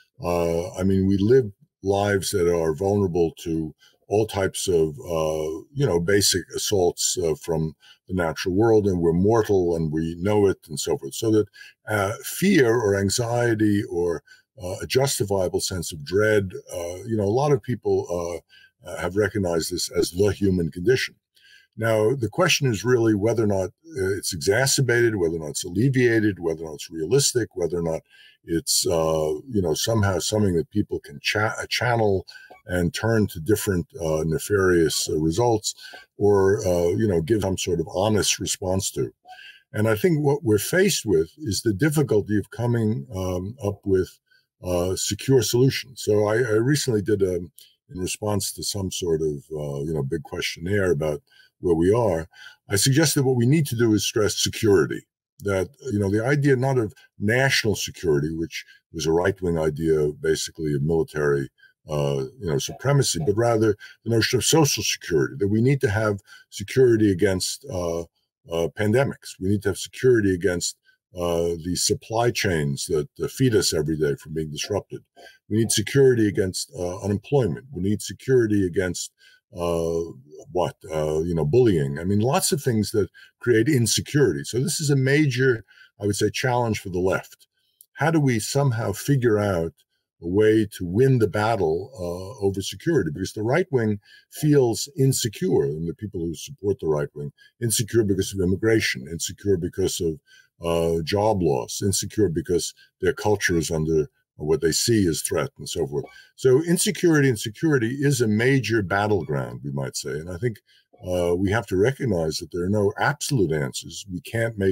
We live lives that are vulnerable to all types of, basic assaults from the natural world, and we're mortal and we know it and so forth. So that fear or anxiety or a justifiable sense of dread, a lot of people have recognized this as the human condition. Now, the question is really whether or not it's exacerbated, whether or not it's alleviated, whether or not it's realistic, whether or not it's, somehow something that people can channel and turn to different nefarious results, or, give some sort of honest response to. And I think what we're faced with is the difficulty of coming up with secure solutions. So I recently did, in response to some sort of, big questionnaire about where we are, I suggested what we need to do is stress security. That, the idea not of national security, which was a right-wing idea, basically of military, supremacy, but rather the notion of social security, that we need to have security against pandemics. We need to have security against the supply chains that feed us every day from being disrupted. We need security against unemployment. We need security against bullying. Lots of things that create insecurity. So this is a major, I would say, challenge for the left. How do we somehow figure out a way to win the battle over security? Because the right wing feels insecure, and the people who support the right wing, insecure because of immigration, insecure because of job loss, insecure because their culture is under what they see as threat and so forth. So insecurity and security is a major battleground, we might say. And I think we have to recognize that there are no absolute answers. We can't make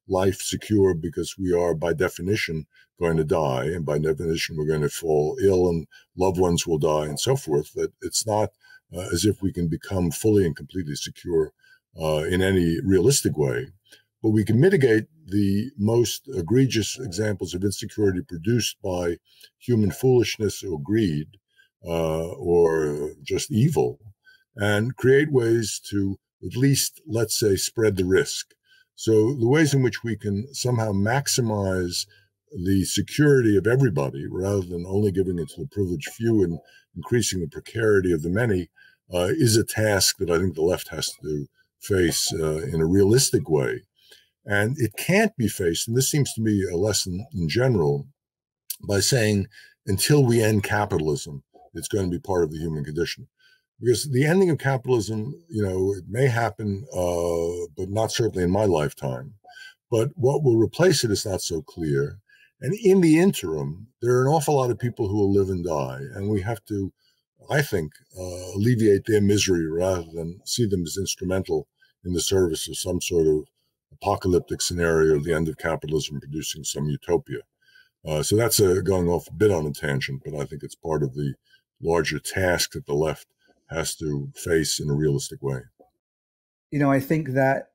life secure because we are, by definition, going to die, and by definition, we're going to fall ill and loved ones will die and so forth, that it's not as if we can become fully and completely secure in any realistic way. But we can mitigate the most egregious examples of insecurity produced by human foolishness or greed or just evil, and create ways to at least, let's say, spread the risk. So the ways in which we can somehow maximize the security of everybody rather than only giving it to the privileged few and increasing the precarity of the many is a task that I think the left has to face in a realistic way. And it can't be faced, and this seems to me a lesson in general, by saying until we end capitalism, it's going to be part of the human condition. Because the ending of capitalism, it may happen, but not certainly in my lifetime. But what will replace it is not so clear. And in the interim, there are an awful lot of people who will live and die. And we have to, I think, alleviate their misery rather than see them as instrumental in the service of some sort of apocalyptic scenario of the end of capitalism producing some utopia. So that's going off a bit on a tangent, but I think it's part of the larger task that the left has to face in a realistic way. I think that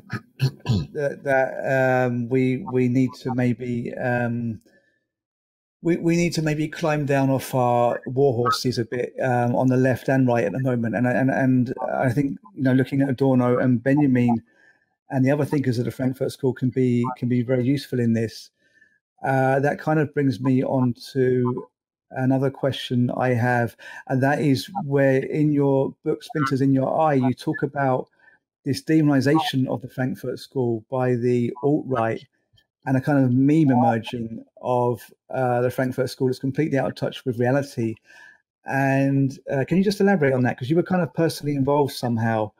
we need to maybe we need to maybe climb down off our war horses a bit on the left and right at the moment, and I think looking at Adorno and Benjamin and the other thinkers of the Frankfurt School can be very useful in this. That kind of brings me on to another question I have, and that is where in your book, Splinters in Your Eye, you talk about this demonization of the Frankfurt School by the alt-right and a kind of meme emerging of the Frankfurt School that's completely out of touch with reality. And can you just elaborate on that? Because you were kind of personally involved somehow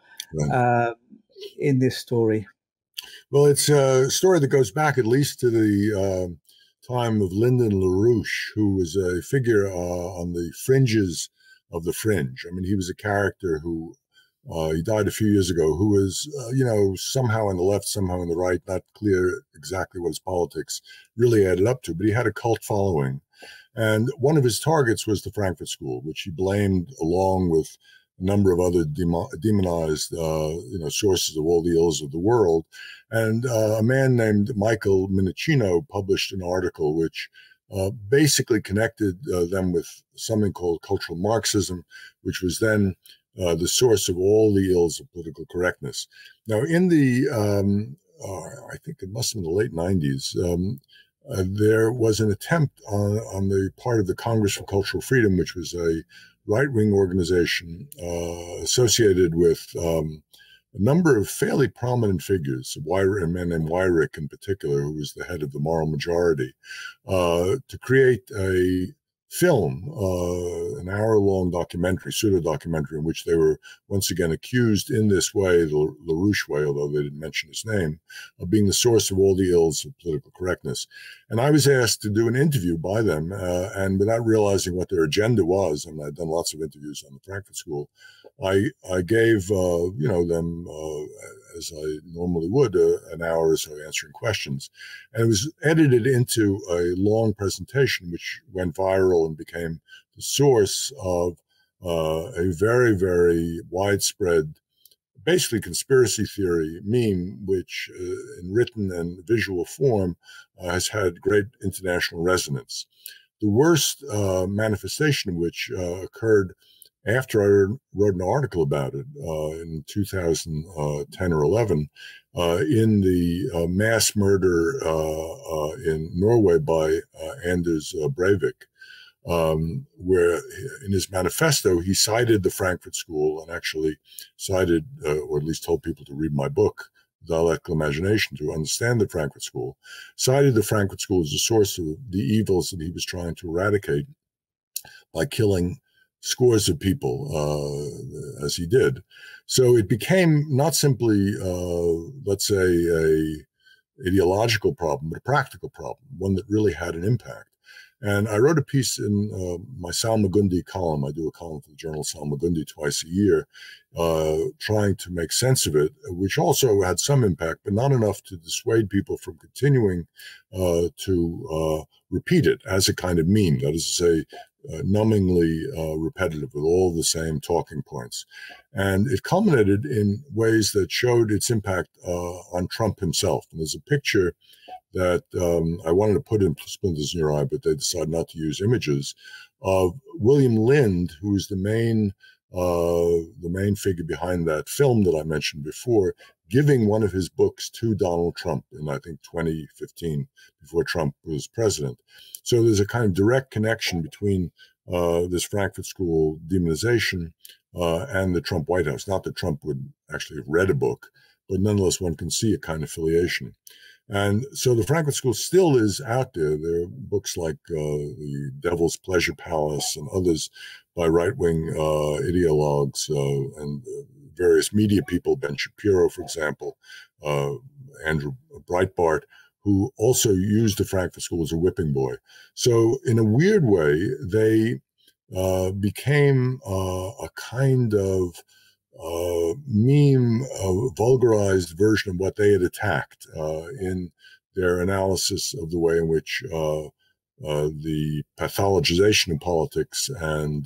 in this story. Well, it's a story that goes back at least to the time of Lyndon LaRouche, who was a figure on the fringes of the fringe. I mean, he was a character who, he died a few years ago, who was, somehow on the left, somehow on the right, not clear exactly what his politics really added up to, but he had a cult following. And one of his targets was the Frankfurt School, which he blamed along with a number of other demonized, sources of all the ills of the world. And a man named Michael Minnicino published an article which basically connected them with something called cultural Marxism, which was then the source of all the ills of political correctness. Now, in the, I think it must have been the late 90s, there was an attempt on the part of the Congress for Cultural Freedom, which was a right-wing organization associated with a number of fairly prominent figures, a man named Weyrich in particular, who was the head of the Moral Majority, to create a film, an hour-long documentary, pseudo-documentary, in which they were once again accused in this way, the LaRouche way, although they didn't mention his name, of being the source of all the ills of political correctness. And I was asked to do an interview by them, and without realizing what their agenda was, and I'd done lots of interviews on the Frankfurt School, I gave them, as I normally would, an hour or so answering questions. And it was edited into a long presentation, which went viral and became the source of a very, very widespread, basically conspiracy theory meme, which in written and visual form has had great international resonance. The worst manifestation of which occurred after I wrote an article about it in 2010 or 11 in the mass murder in Norway by Anders Breivik, where in his manifesto, he cited the Frankfurt School and actually cited, or at least told people to read my book, Dialectical Imagination, to understand the Frankfurt School, cited the Frankfurt School as a source of the evils that he was trying to eradicate by killing scores of people, as he did. So it became not simply, let's say, a ideological problem, but a practical problem, one that really had an impact. And I wrote a piece in my Salmagundi column. I do a column for the journal Salmagundi twice a year, trying to make sense of it, which also had some impact, but not enough to dissuade people from continuing to repeat it as a kind of meme. That is to say, numbingly repetitive with all the same talking points. And it culminated in ways that showed its impact on Trump himself. And there's a picture that I wanted to put in Splinters in Your Eye, but they decided not to use images of William Lind, who's the main figure behind that film that I mentioned before, giving one of his books to Donald Trump in, I think, 2015, before Trump was president. So there's a kind of direct connection between this Frankfurt School demonization and the Trump White House. Not that Trump would actually have read a book, but nonetheless, one can see a kind of affiliation. And so the Frankfurt School still is out there. There are books like The Devil's Pleasure Palace and others by right-wing ideologues and various media people, Ben Shapiro, for example, Andrew Breitbart, who also used the Frankfurt School as a whipping boy. So in a weird way, they became a kind of meme, vulgarized version of what they had attacked in their analysis of the way in which the pathologization of politics and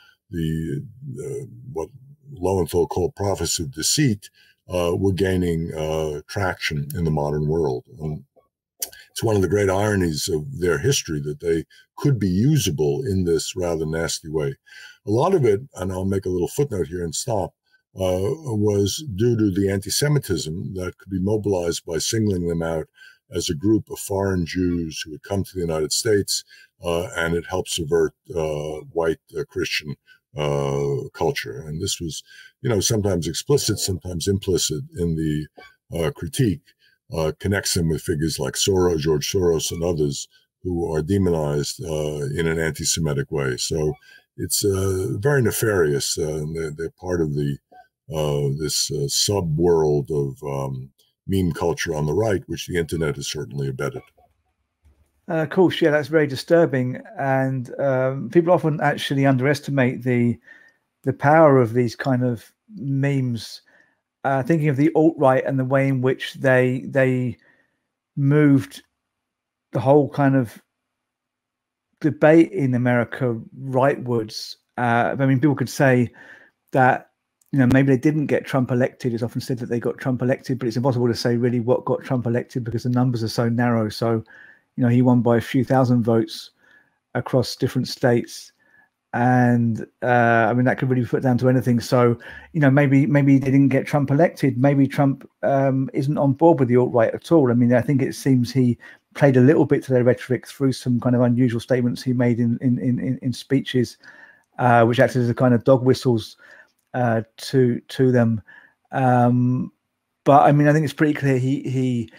what Lowenthal called prophecy of deceit were gaining traction in the modern world. And it's one of the great ironies of their history that they could be usable in this rather nasty way. A lot of it, and I'll make a little footnote here and stop, was due to the anti-Semitism that could be mobilized by singling them out as a group of foreign Jews who had come to the United States, and it helped subvert white Christian culture. And this was, sometimes explicit, sometimes implicit in the critique, connects them with figures like Soros, George Soros, and others who are demonized in an anti-Semitic way. So it's very nefarious. They're part of this sub-world of meme culture on the right, which the internet has certainly abetted. Of course, yeah, that's very disturbing, and people often actually underestimate the power of these kind of memes. Thinking of the alt-right and the way in which they moved the whole kind of debate in America rightwards. I mean, people could say that, maybe they didn't get Trump elected. It's often said that they got Trump elected, but it's impossible to say really what got Trump elected because the numbers are so narrow. So, he won by a few thousand votes across different states. And I mean, that could really be put down to anything. So, maybe they didn't get Trump elected. Maybe Trump isn't on board with the alt-right at all. I mean, I think it seems he played a little bit to their rhetoric through some kind of unusual statements he made in speeches, which acted as a kind of dog whistles to them. But I mean, I think it's pretty clear he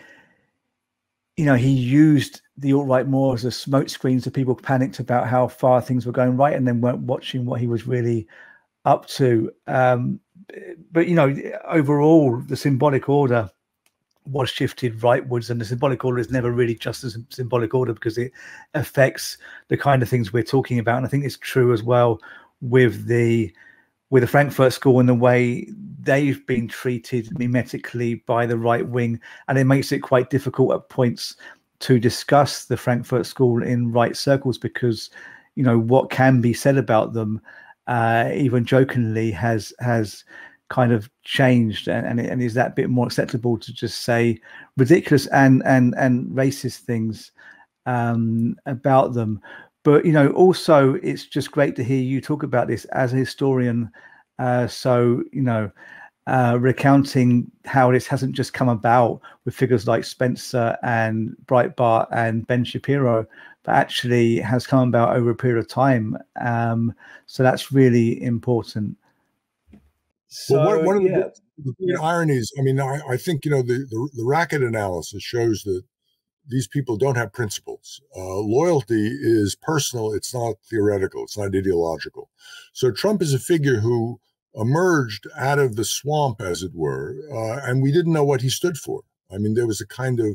used the alt-right more as a smokescreen, so people panicked about how far things were going right and then weren't watching what he was really up to. But overall, the symbolic order was shifted rightwards, and the symbolic order is never really just a symbolic order because it affects the kind of things we're talking about. And I think it's true as well with the Frankfurt School and the way they've been treated mimetically by the right wing, and it makes it quite difficult at points to discuss the Frankfurt School in right circles because, what can be said about them, even jokingly, has kind of changed, and is that bit more acceptable to just say ridiculous and racist things about them. But also it's just great to hear you talk about this as a historian. Recounting how this hasn't just come about with figures like Spencer and Breitbart and Ben Shapiro, but actually has come about over a period of time. So that's really important. So well, one of the ironies, I mean, I think, the racket analysis shows that these people don't have principles. Loyalty is personal. It's not theoretical. It's not ideological. So Trump is a figure who emerged out of the swamp, as it were, and we didn't know what he stood for. I mean, there was a kind of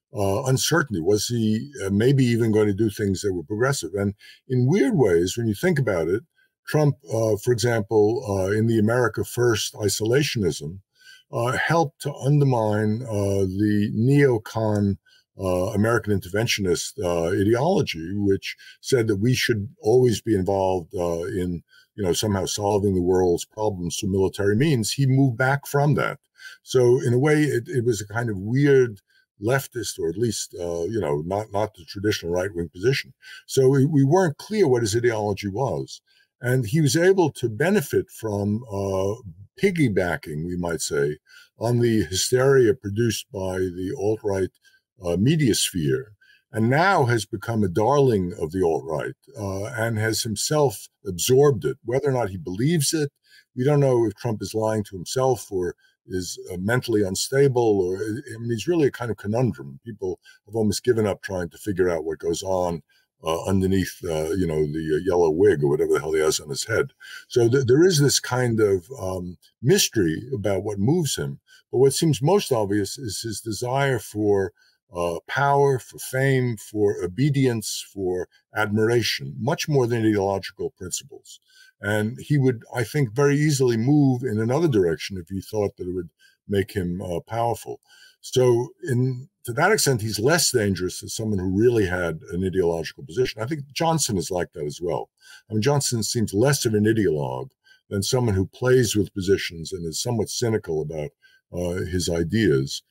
uncertainty. Was he maybe even going to do things that were progressive? And in weird ways, when you think about it, Trump, for example, in the America First isolationism, helped to undermine the neocon American interventionist ideology, which said that we should always be involved in, somehow solving the world's problems through military means. He moved back from that. So in a way, it was a kind of weird leftist, or at least, not the traditional right-wing position. So we weren't clear what his ideology was. And he was able to benefit from piggybacking, we might say, on the hysteria produced by the alt-right media sphere, and now has become a darling of the alt-right and has himself absorbed it. Whether or not he believes it, we don't know if Trump is lying to himself or is mentally unstable, or he's really a kind of conundrum. People have almost given up trying to figure out what goes on underneath, the yellow wig or whatever the hell he has on his head. So there is this kind of mystery about what moves him. But what seems most obvious is his desire for power, for fame, for obedience, for admiration, much more than ideological principles. And he would, I think, very easily move in another direction if he thought that it would make him powerful. So to that extent, he's less dangerous as someone who really had an ideological position. I think Johnson is like that as well. I mean, Johnson seems less of an ideologue than someone who plays with positions and is somewhat cynical about his ideas.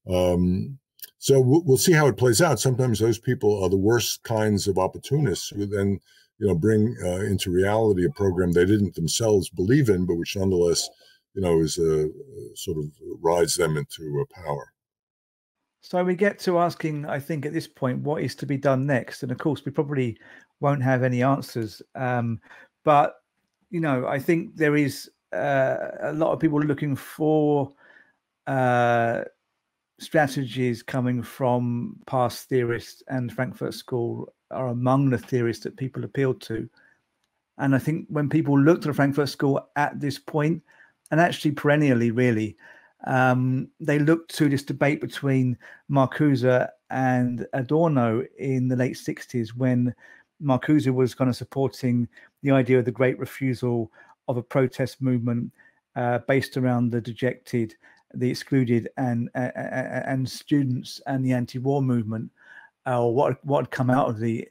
So we'll see how it plays out. Sometimes those people are the worst kinds of opportunists who then, bring into reality a program they didn't themselves believe in, but which nonetheless, is sort of rides them into power. So we get to asking, I think, at this point, what is to be done next? And of course, we probably won't have any answers. But, I think there is a lot of people looking for strategies coming from past theorists, and Frankfurt School are among the theorists that people appealed to. And I think when people look to the Frankfurt School at this point, and actually perennially, really, they look to this debate between Marcuse and Adorno in the late 60s, when Marcuse was kind of supporting the idea of the great refusal of a protest movement based around the dejected, the excluded, and students, and the anti-war movement, or what had come out of the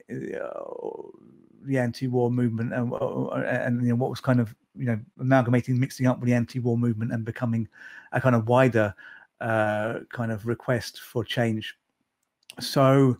anti-war movement, and what was kind of amalgamating, mixing up with the anti-war movement and becoming a kind of wider kind of request for change. So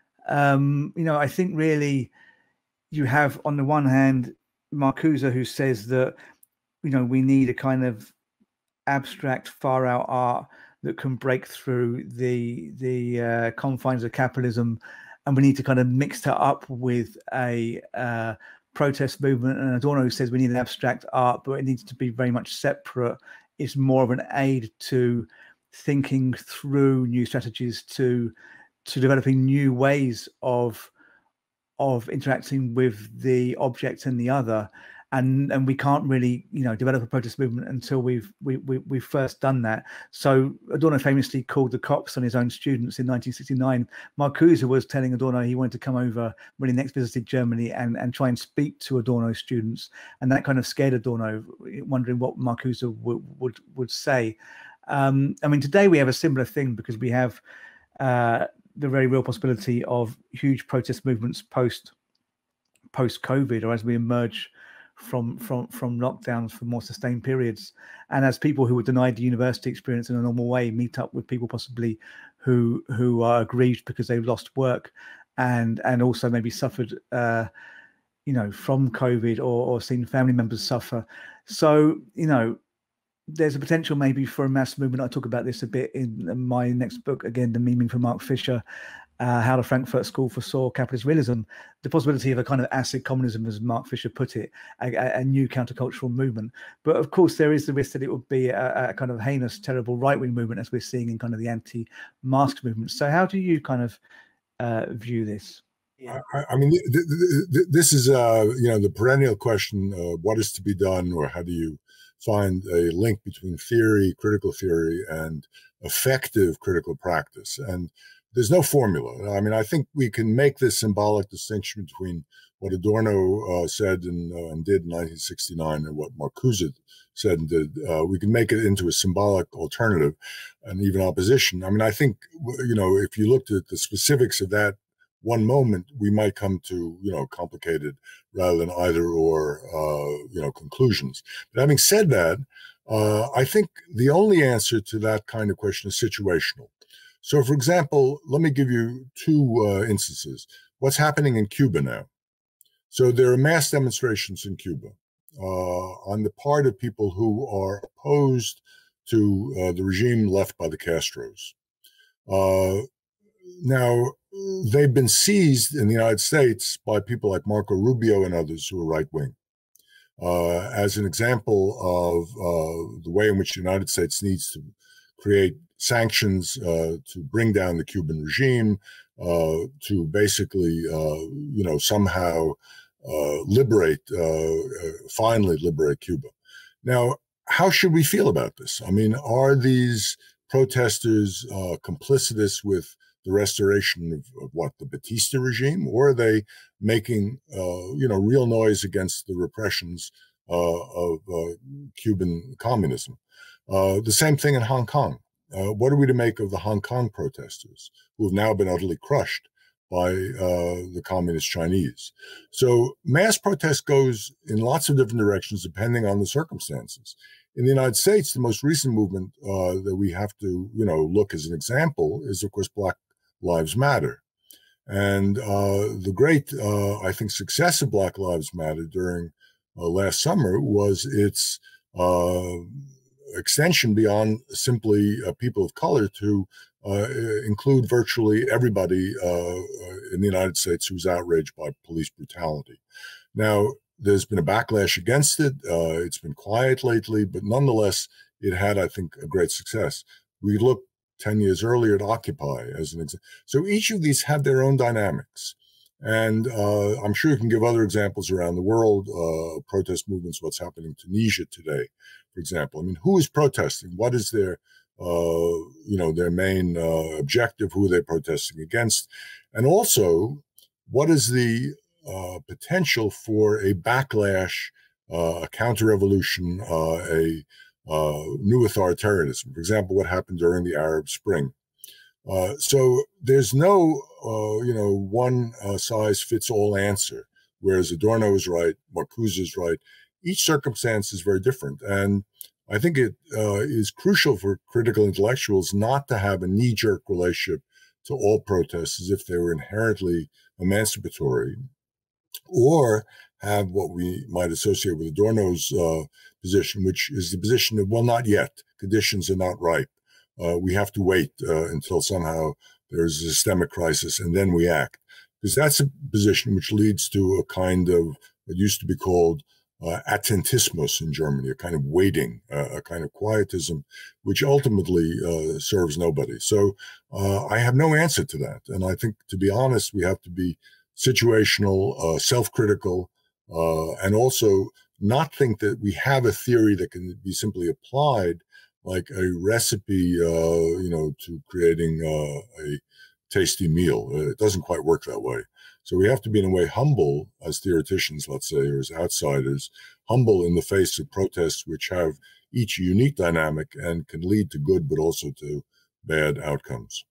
I think really you have, on the one hand, Marcuse, who says that we need a kind of abstract, far out art that can break through the confines of capitalism, and we need to kind of mix that up with a protest movement. And Adorno says we need an abstract art, but it needs to be very much separate. It's more of an aid to thinking through new strategies, to developing new ways of interacting with the object and the other. And we can't really, develop a protest movement until we've first done that. So Adorno famously called the cops on his own students in 1969. Marcuse was telling Adorno he wanted to come over when he next visited Germany and try and speak to Adorno's students, and that kind of scared Adorno, wondering what Marcuse would say. I mean, today we have a similar thing, because we have the very real possibility of huge protest movements post COVID, or as we emerge from lockdowns for more sustained periods, and as people who were denied the university experience in a normal way meet up with people possibly who are aggrieved because they've lost work, and also maybe suffered from COVID, or seen family members suffer. So there's a potential maybe for a mass movement. I talk about this a bit in my next book, again, The Memeing for Mark Fisher, how the Frankfurt School foresaw capitalist realism, the possibility of a kind of acid communism, as Mark Fisher put it, a new countercultural movement. But of course, there is the risk that it would be a kind of heinous, terrible right-wing movement, as we're seeing in kind of the anti-mask movement. So how do you kind of view this? Yeah. I mean, this is, the perennial question, what is to be done, or how do you find a link between theory, critical theory, and effective critical practice? And there's no formula. I mean, I think we can make this symbolic distinction between what Adorno said and did in 1969 and what Marcuse said and did. We can make it into a symbolic alternative and even opposition. I mean, I think, if you looked at the specifics of that one moment, we might come to, complicated rather than either or, conclusions. But having said that, I think the only answer to that kind of question is situational. So, for example, let me give you two instances. What's happening in Cuba now? So there are mass demonstrations in Cuba on the part of people who are opposed to the regime left by the Castros. Now, they've been seized in the United States by people like Marco Rubio and others who are right-wing. As an example of the way in which the United States needs to create sanctions to bring down the Cuban regime, to basically, somehow finally liberate Cuba. Now, how should we feel about this? I mean, are these protesters complicitous with the restoration of what, the Batista regime, or are they making, real noise against the repressions of Cuban communism? The same thing in Hong Kong. What are we to make of the Hong Kong protesters who have now been utterly crushed by the communist Chinese? So mass protest goes in lots of different directions depending on the circumstances. In the United States, the most recent movement that we have to, look as an example is, of course, Black Lives Matter. And the great, I think, success of Black Lives Matter during last summer was its extension beyond simply people of color to include virtually everybody in the United States who's outraged by police brutality. Now, there's been a backlash against it. It's been quiet lately, but nonetheless, it had, I think, a great success. We looked 10 years earlier at Occupy as an example. So each of these have their own dynamics. And I'm sure you can give other examples around the world, protest movements, what's happening in Tunisia today, for example. I mean, who is protesting? What is their, their main objective? Who are they protesting against? And also, what is the potential for a backlash, a counter-revolution, a new authoritarianism? For example, what happened during the Arab Spring. So there's no, one size fits all answer, whereas Adorno is right, Marcuse is right. Each circumstance is very different. And I think it is crucial for critical intellectuals not to have a knee-jerk relationship to all protests as if they were inherently emancipatory, or have what we might associate with Adorno's position, which is the position of, well, not yet. Conditions are not ripe. We have to wait until somehow there's a systemic crisis and then we act. Because that's a position which leads to a kind of what used to be called attentismus in Germany, a kind of waiting, a kind of quietism, which ultimately serves nobody. So I have no answer to that. And I think, to be honest, we have to be situational, self-critical, and also not think that we have a theory that can be simply applied like a recipe, to creating a tasty meal. It doesn't quite work that way. So we have to be, in a way, humble as theoreticians, let's say, or as outsiders, humble in the face of protests which have each a unique dynamic and can lead to good, but also to bad outcomes.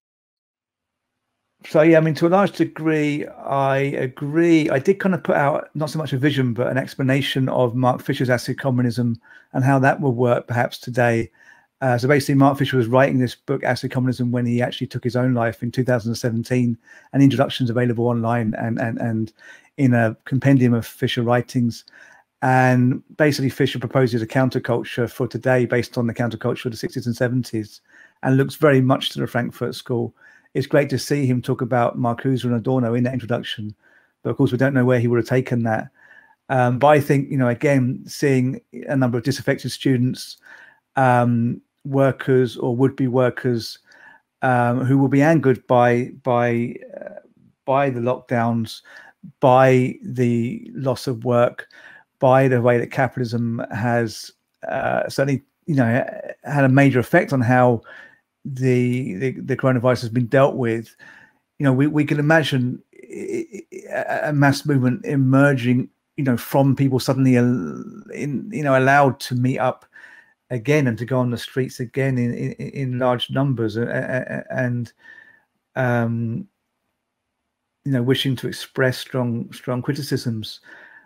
So, yeah, I mean, to a large degree, I agree. I did kind of put out not so much a vision, but an explanation of Mark Fisher's Acid Communism and how that will work perhaps today. So basically, Mark Fisher was writing this book, Acid Communism, when he actually took his own life in 2017, and the introduction's available online and in a compendium of Fisher writings. And basically, Fisher proposes a counterculture for today based on the counterculture of the 60s and 70s, and looks very much to the Frankfurt School. It's great to see him talk about Marcuse and Adorno in that introduction, but of course we don't know where he would have taken that. But I think, again, seeing a number of disaffected students, workers or would-be workers, who will be angered by the lockdowns, by the loss of work, by the way that capitalism has certainly, had a major effect on how the coronavirus has been dealt with, we can imagine a mass movement emerging, from people suddenly allowed to meet up again and to go on the streets again in large numbers, and wishing to express strong criticisms.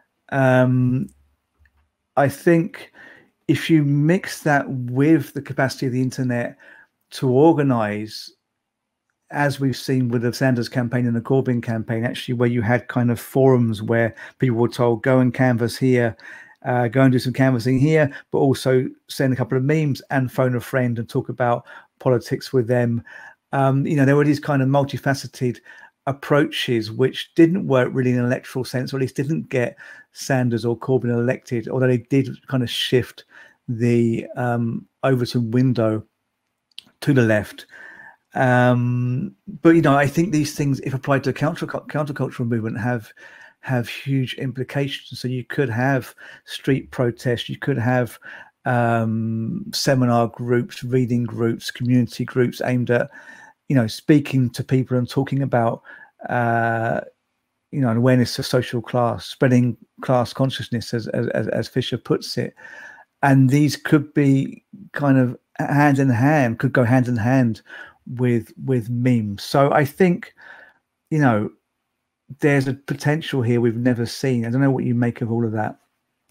I think if you mix that with the capacity of the internet to organize, as we've seen with the Sanders campaign and the Corbyn campaign, actually, where you had kind of forums where people were told, go and canvass here, go and do some canvassing here, but also send a couple of memes and phone a friend and talk about politics with them. There were these kind of multifaceted approaches which didn't work really in an electoral sense, or at least didn't get Sanders or Corbyn elected, although they did kind of shift the Overton window to the left. But I think these things, if applied to a countercultural movement, have huge implications. So you could have street protests, you could have seminar groups, reading groups, community groups aimed at speaking to people and talking about an awareness of social class, spreading class consciousness, as Fisher puts it. And these could be kind of hand in hand, could go hand in hand with memes. So I think there's a potential here we've never seen. I don't know what you make of all of that.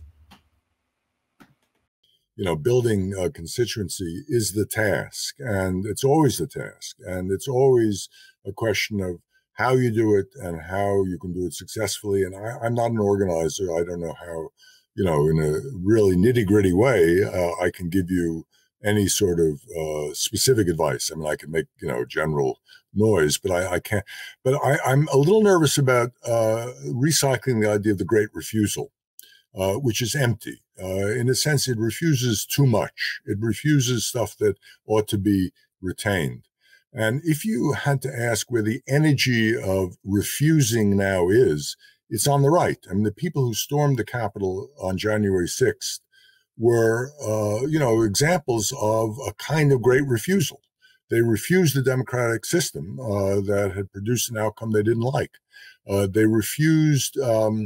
Building a constituency is the task, and it's always the task, and it's always a question of how you do it and how you can do it successfully. And I'm not an organizer. I don't know how, in a really nitty-gritty way, I can give you any sort of specific advice. I mean, I can make, general noise, but I can't. But I'm a little nervous about recycling the idea of the great refusal, which is empty. In a sense, it refuses too much. It refuses stuff that ought to be retained. And if you had to ask where the energy of refusing now is, it's on the right. I mean, the people who stormed the Capitol on January 6th were, examples of a kind of great refusal. They refused the democratic system that had produced an outcome they didn't like. They refused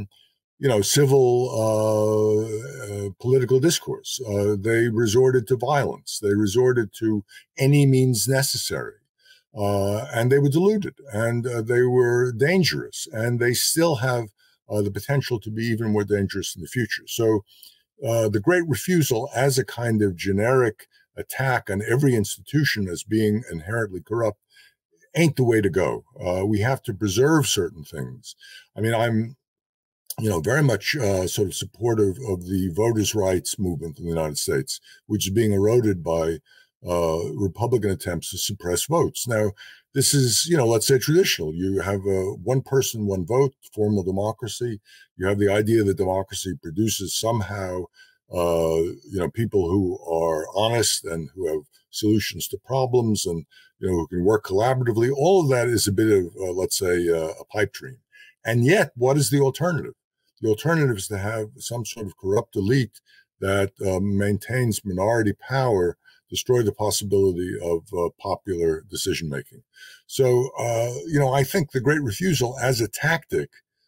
civil political discourse. They resorted to violence. They resorted to any means necessary. And they were deluded, and they were dangerous, and they still have the potential to be even more dangerous in the future. So the great refusal as a kind of generic attack on every institution as being inherently corrupt ain't the way to go. We have to preserve certain things. I mean, I'm very much sort of supportive of the voters' rights movement in the United States, which is being eroded by Republican attempts to suppress votes. Now, this is, let's say traditional. You have one person, one vote, formal democracy. You have the idea that democracy produces somehow, people who are honest and who have solutions to problems and, who can work collaboratively. All of that is a bit of, let's say, a pipe dream. And yet, what is the alternative? The alternative is to have some sort of corrupt elite that maintains minority power, destroy the possibility of popular decision-making. So, I think the great refusal as a tactic,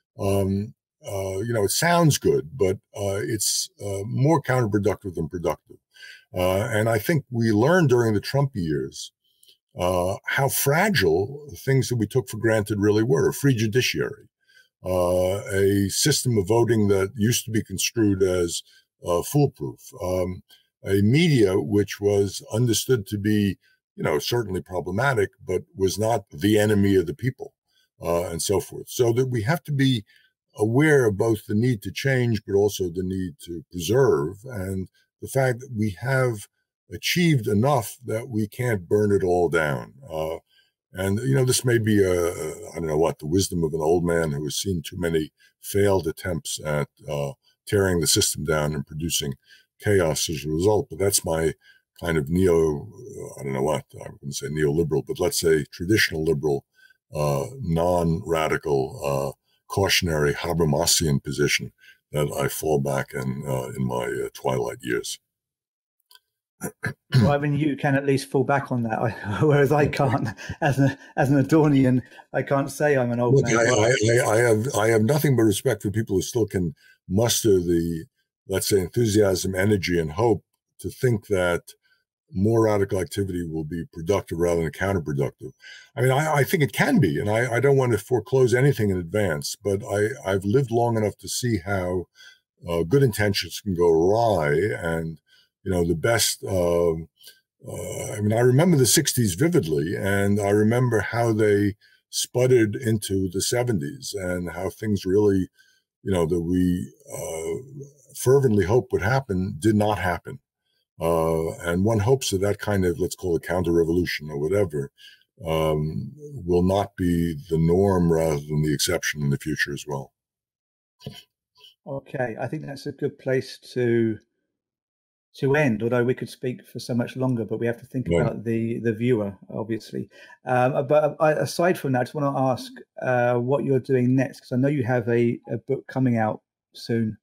it sounds good, but it's more counterproductive than productive. And I think we learned during the Trump years how fragile things that we took for granted really were. A free judiciary, a system of voting that used to be construed as foolproof, a media which was understood to be, certainly problematic, but was not the enemy of the people, and so forth. So that we have to be aware of both the need to change, but also the need to preserve, and the fact that we have achieved enough that we can't burn it all down. And, this may be, I don't know what, the wisdom of an old man who has seen too many failed attempts at tearing the system down and producing chaos as a result. But that's my kind of I don't know what, I wouldn't say neoliberal, but let's say traditional liberal, non-radical, cautionary Habermasian position that I fall back in my twilight years. Well, I mean, you can at least fall back on that, whereas I can't. As an Adornian, I can't say I'm an old Look, man. I have nothing but respect for people who still can muster the, let's say, enthusiasm, energy, and hope to think that more radical activity will be productive rather than counterproductive. I mean, I think it can be, and I don't want to foreclose anything in advance, but I've lived long enough to see how good intentions can go awry, and the best. I mean, I remember the '60s vividly, and I remember how they sputtered into the '70s, and how things really, that we fervently hoped would happen, did not happen. And one hopes that that kind of, let's call it counter-revolution or whatever, will not be the norm rather than the exception in the future as well. Okay, I think that's a good place to end. Although we could speak for so much longer, but we have to think Right. about the viewer, obviously. But aside from that, I just want to ask what you're doing next, because I know you have a book coming out soon.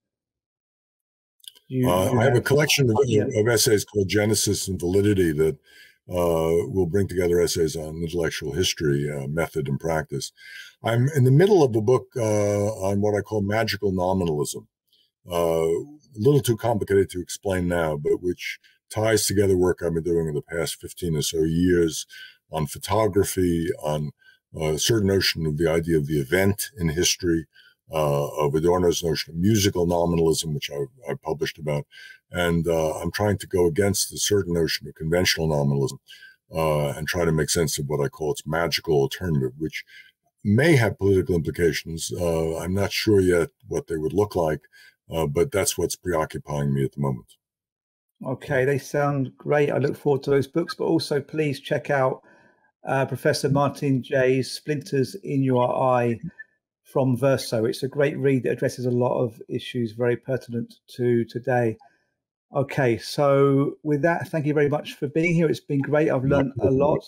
I have a collection Yeah. of essays called Genesis and Validity that will bring together essays on intellectual history, method, and practice. I'm in the middle of a book on what I call magical nominalism. A little too complicated to explain now, but which ties together work I've been doing in the past 15 or so years on photography, on a certain notion of the idea of the event in history, of Adorno's notion of musical nominalism, which I published about. And I'm trying to go against a certain notion of conventional nominalism and try to make sense of what I call its magical alternative, which may have political implications. I'm not sure yet what they would look like, but that's what's preoccupying me at the moment. Okay, they sound great. I look forward to those books, but also please check out Professor Martin Jay's Splinters in Your Eye from Verso. It's a great read that addresses a lot of issues very pertinent to today. Okay, so with that, thank you very much for being here. It's been great. I've learned a lot.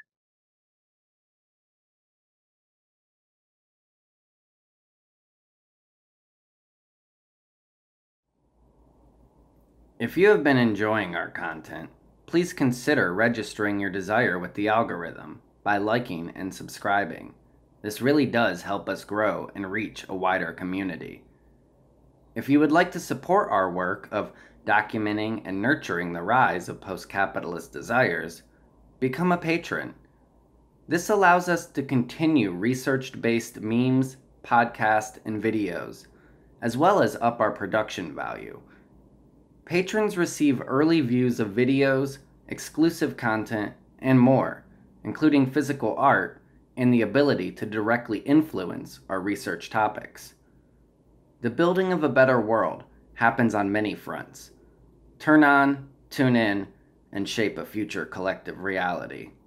If you have been enjoying our content, please consider registering your desire with the algorithm by liking and subscribing. This really does help us grow and reach a wider community. If you would like to support our work of documenting and nurturing the rise of post-capitalist desires, become a patron. This allows us to continue research-based memes, podcasts, and videos, as well as up our production value. Patrons receive early views of videos, exclusive content, and more, including physical art and the ability to directly influence our research topics. The building of a better world happens on many fronts. Turn on, tune in, and shape a future collective reality.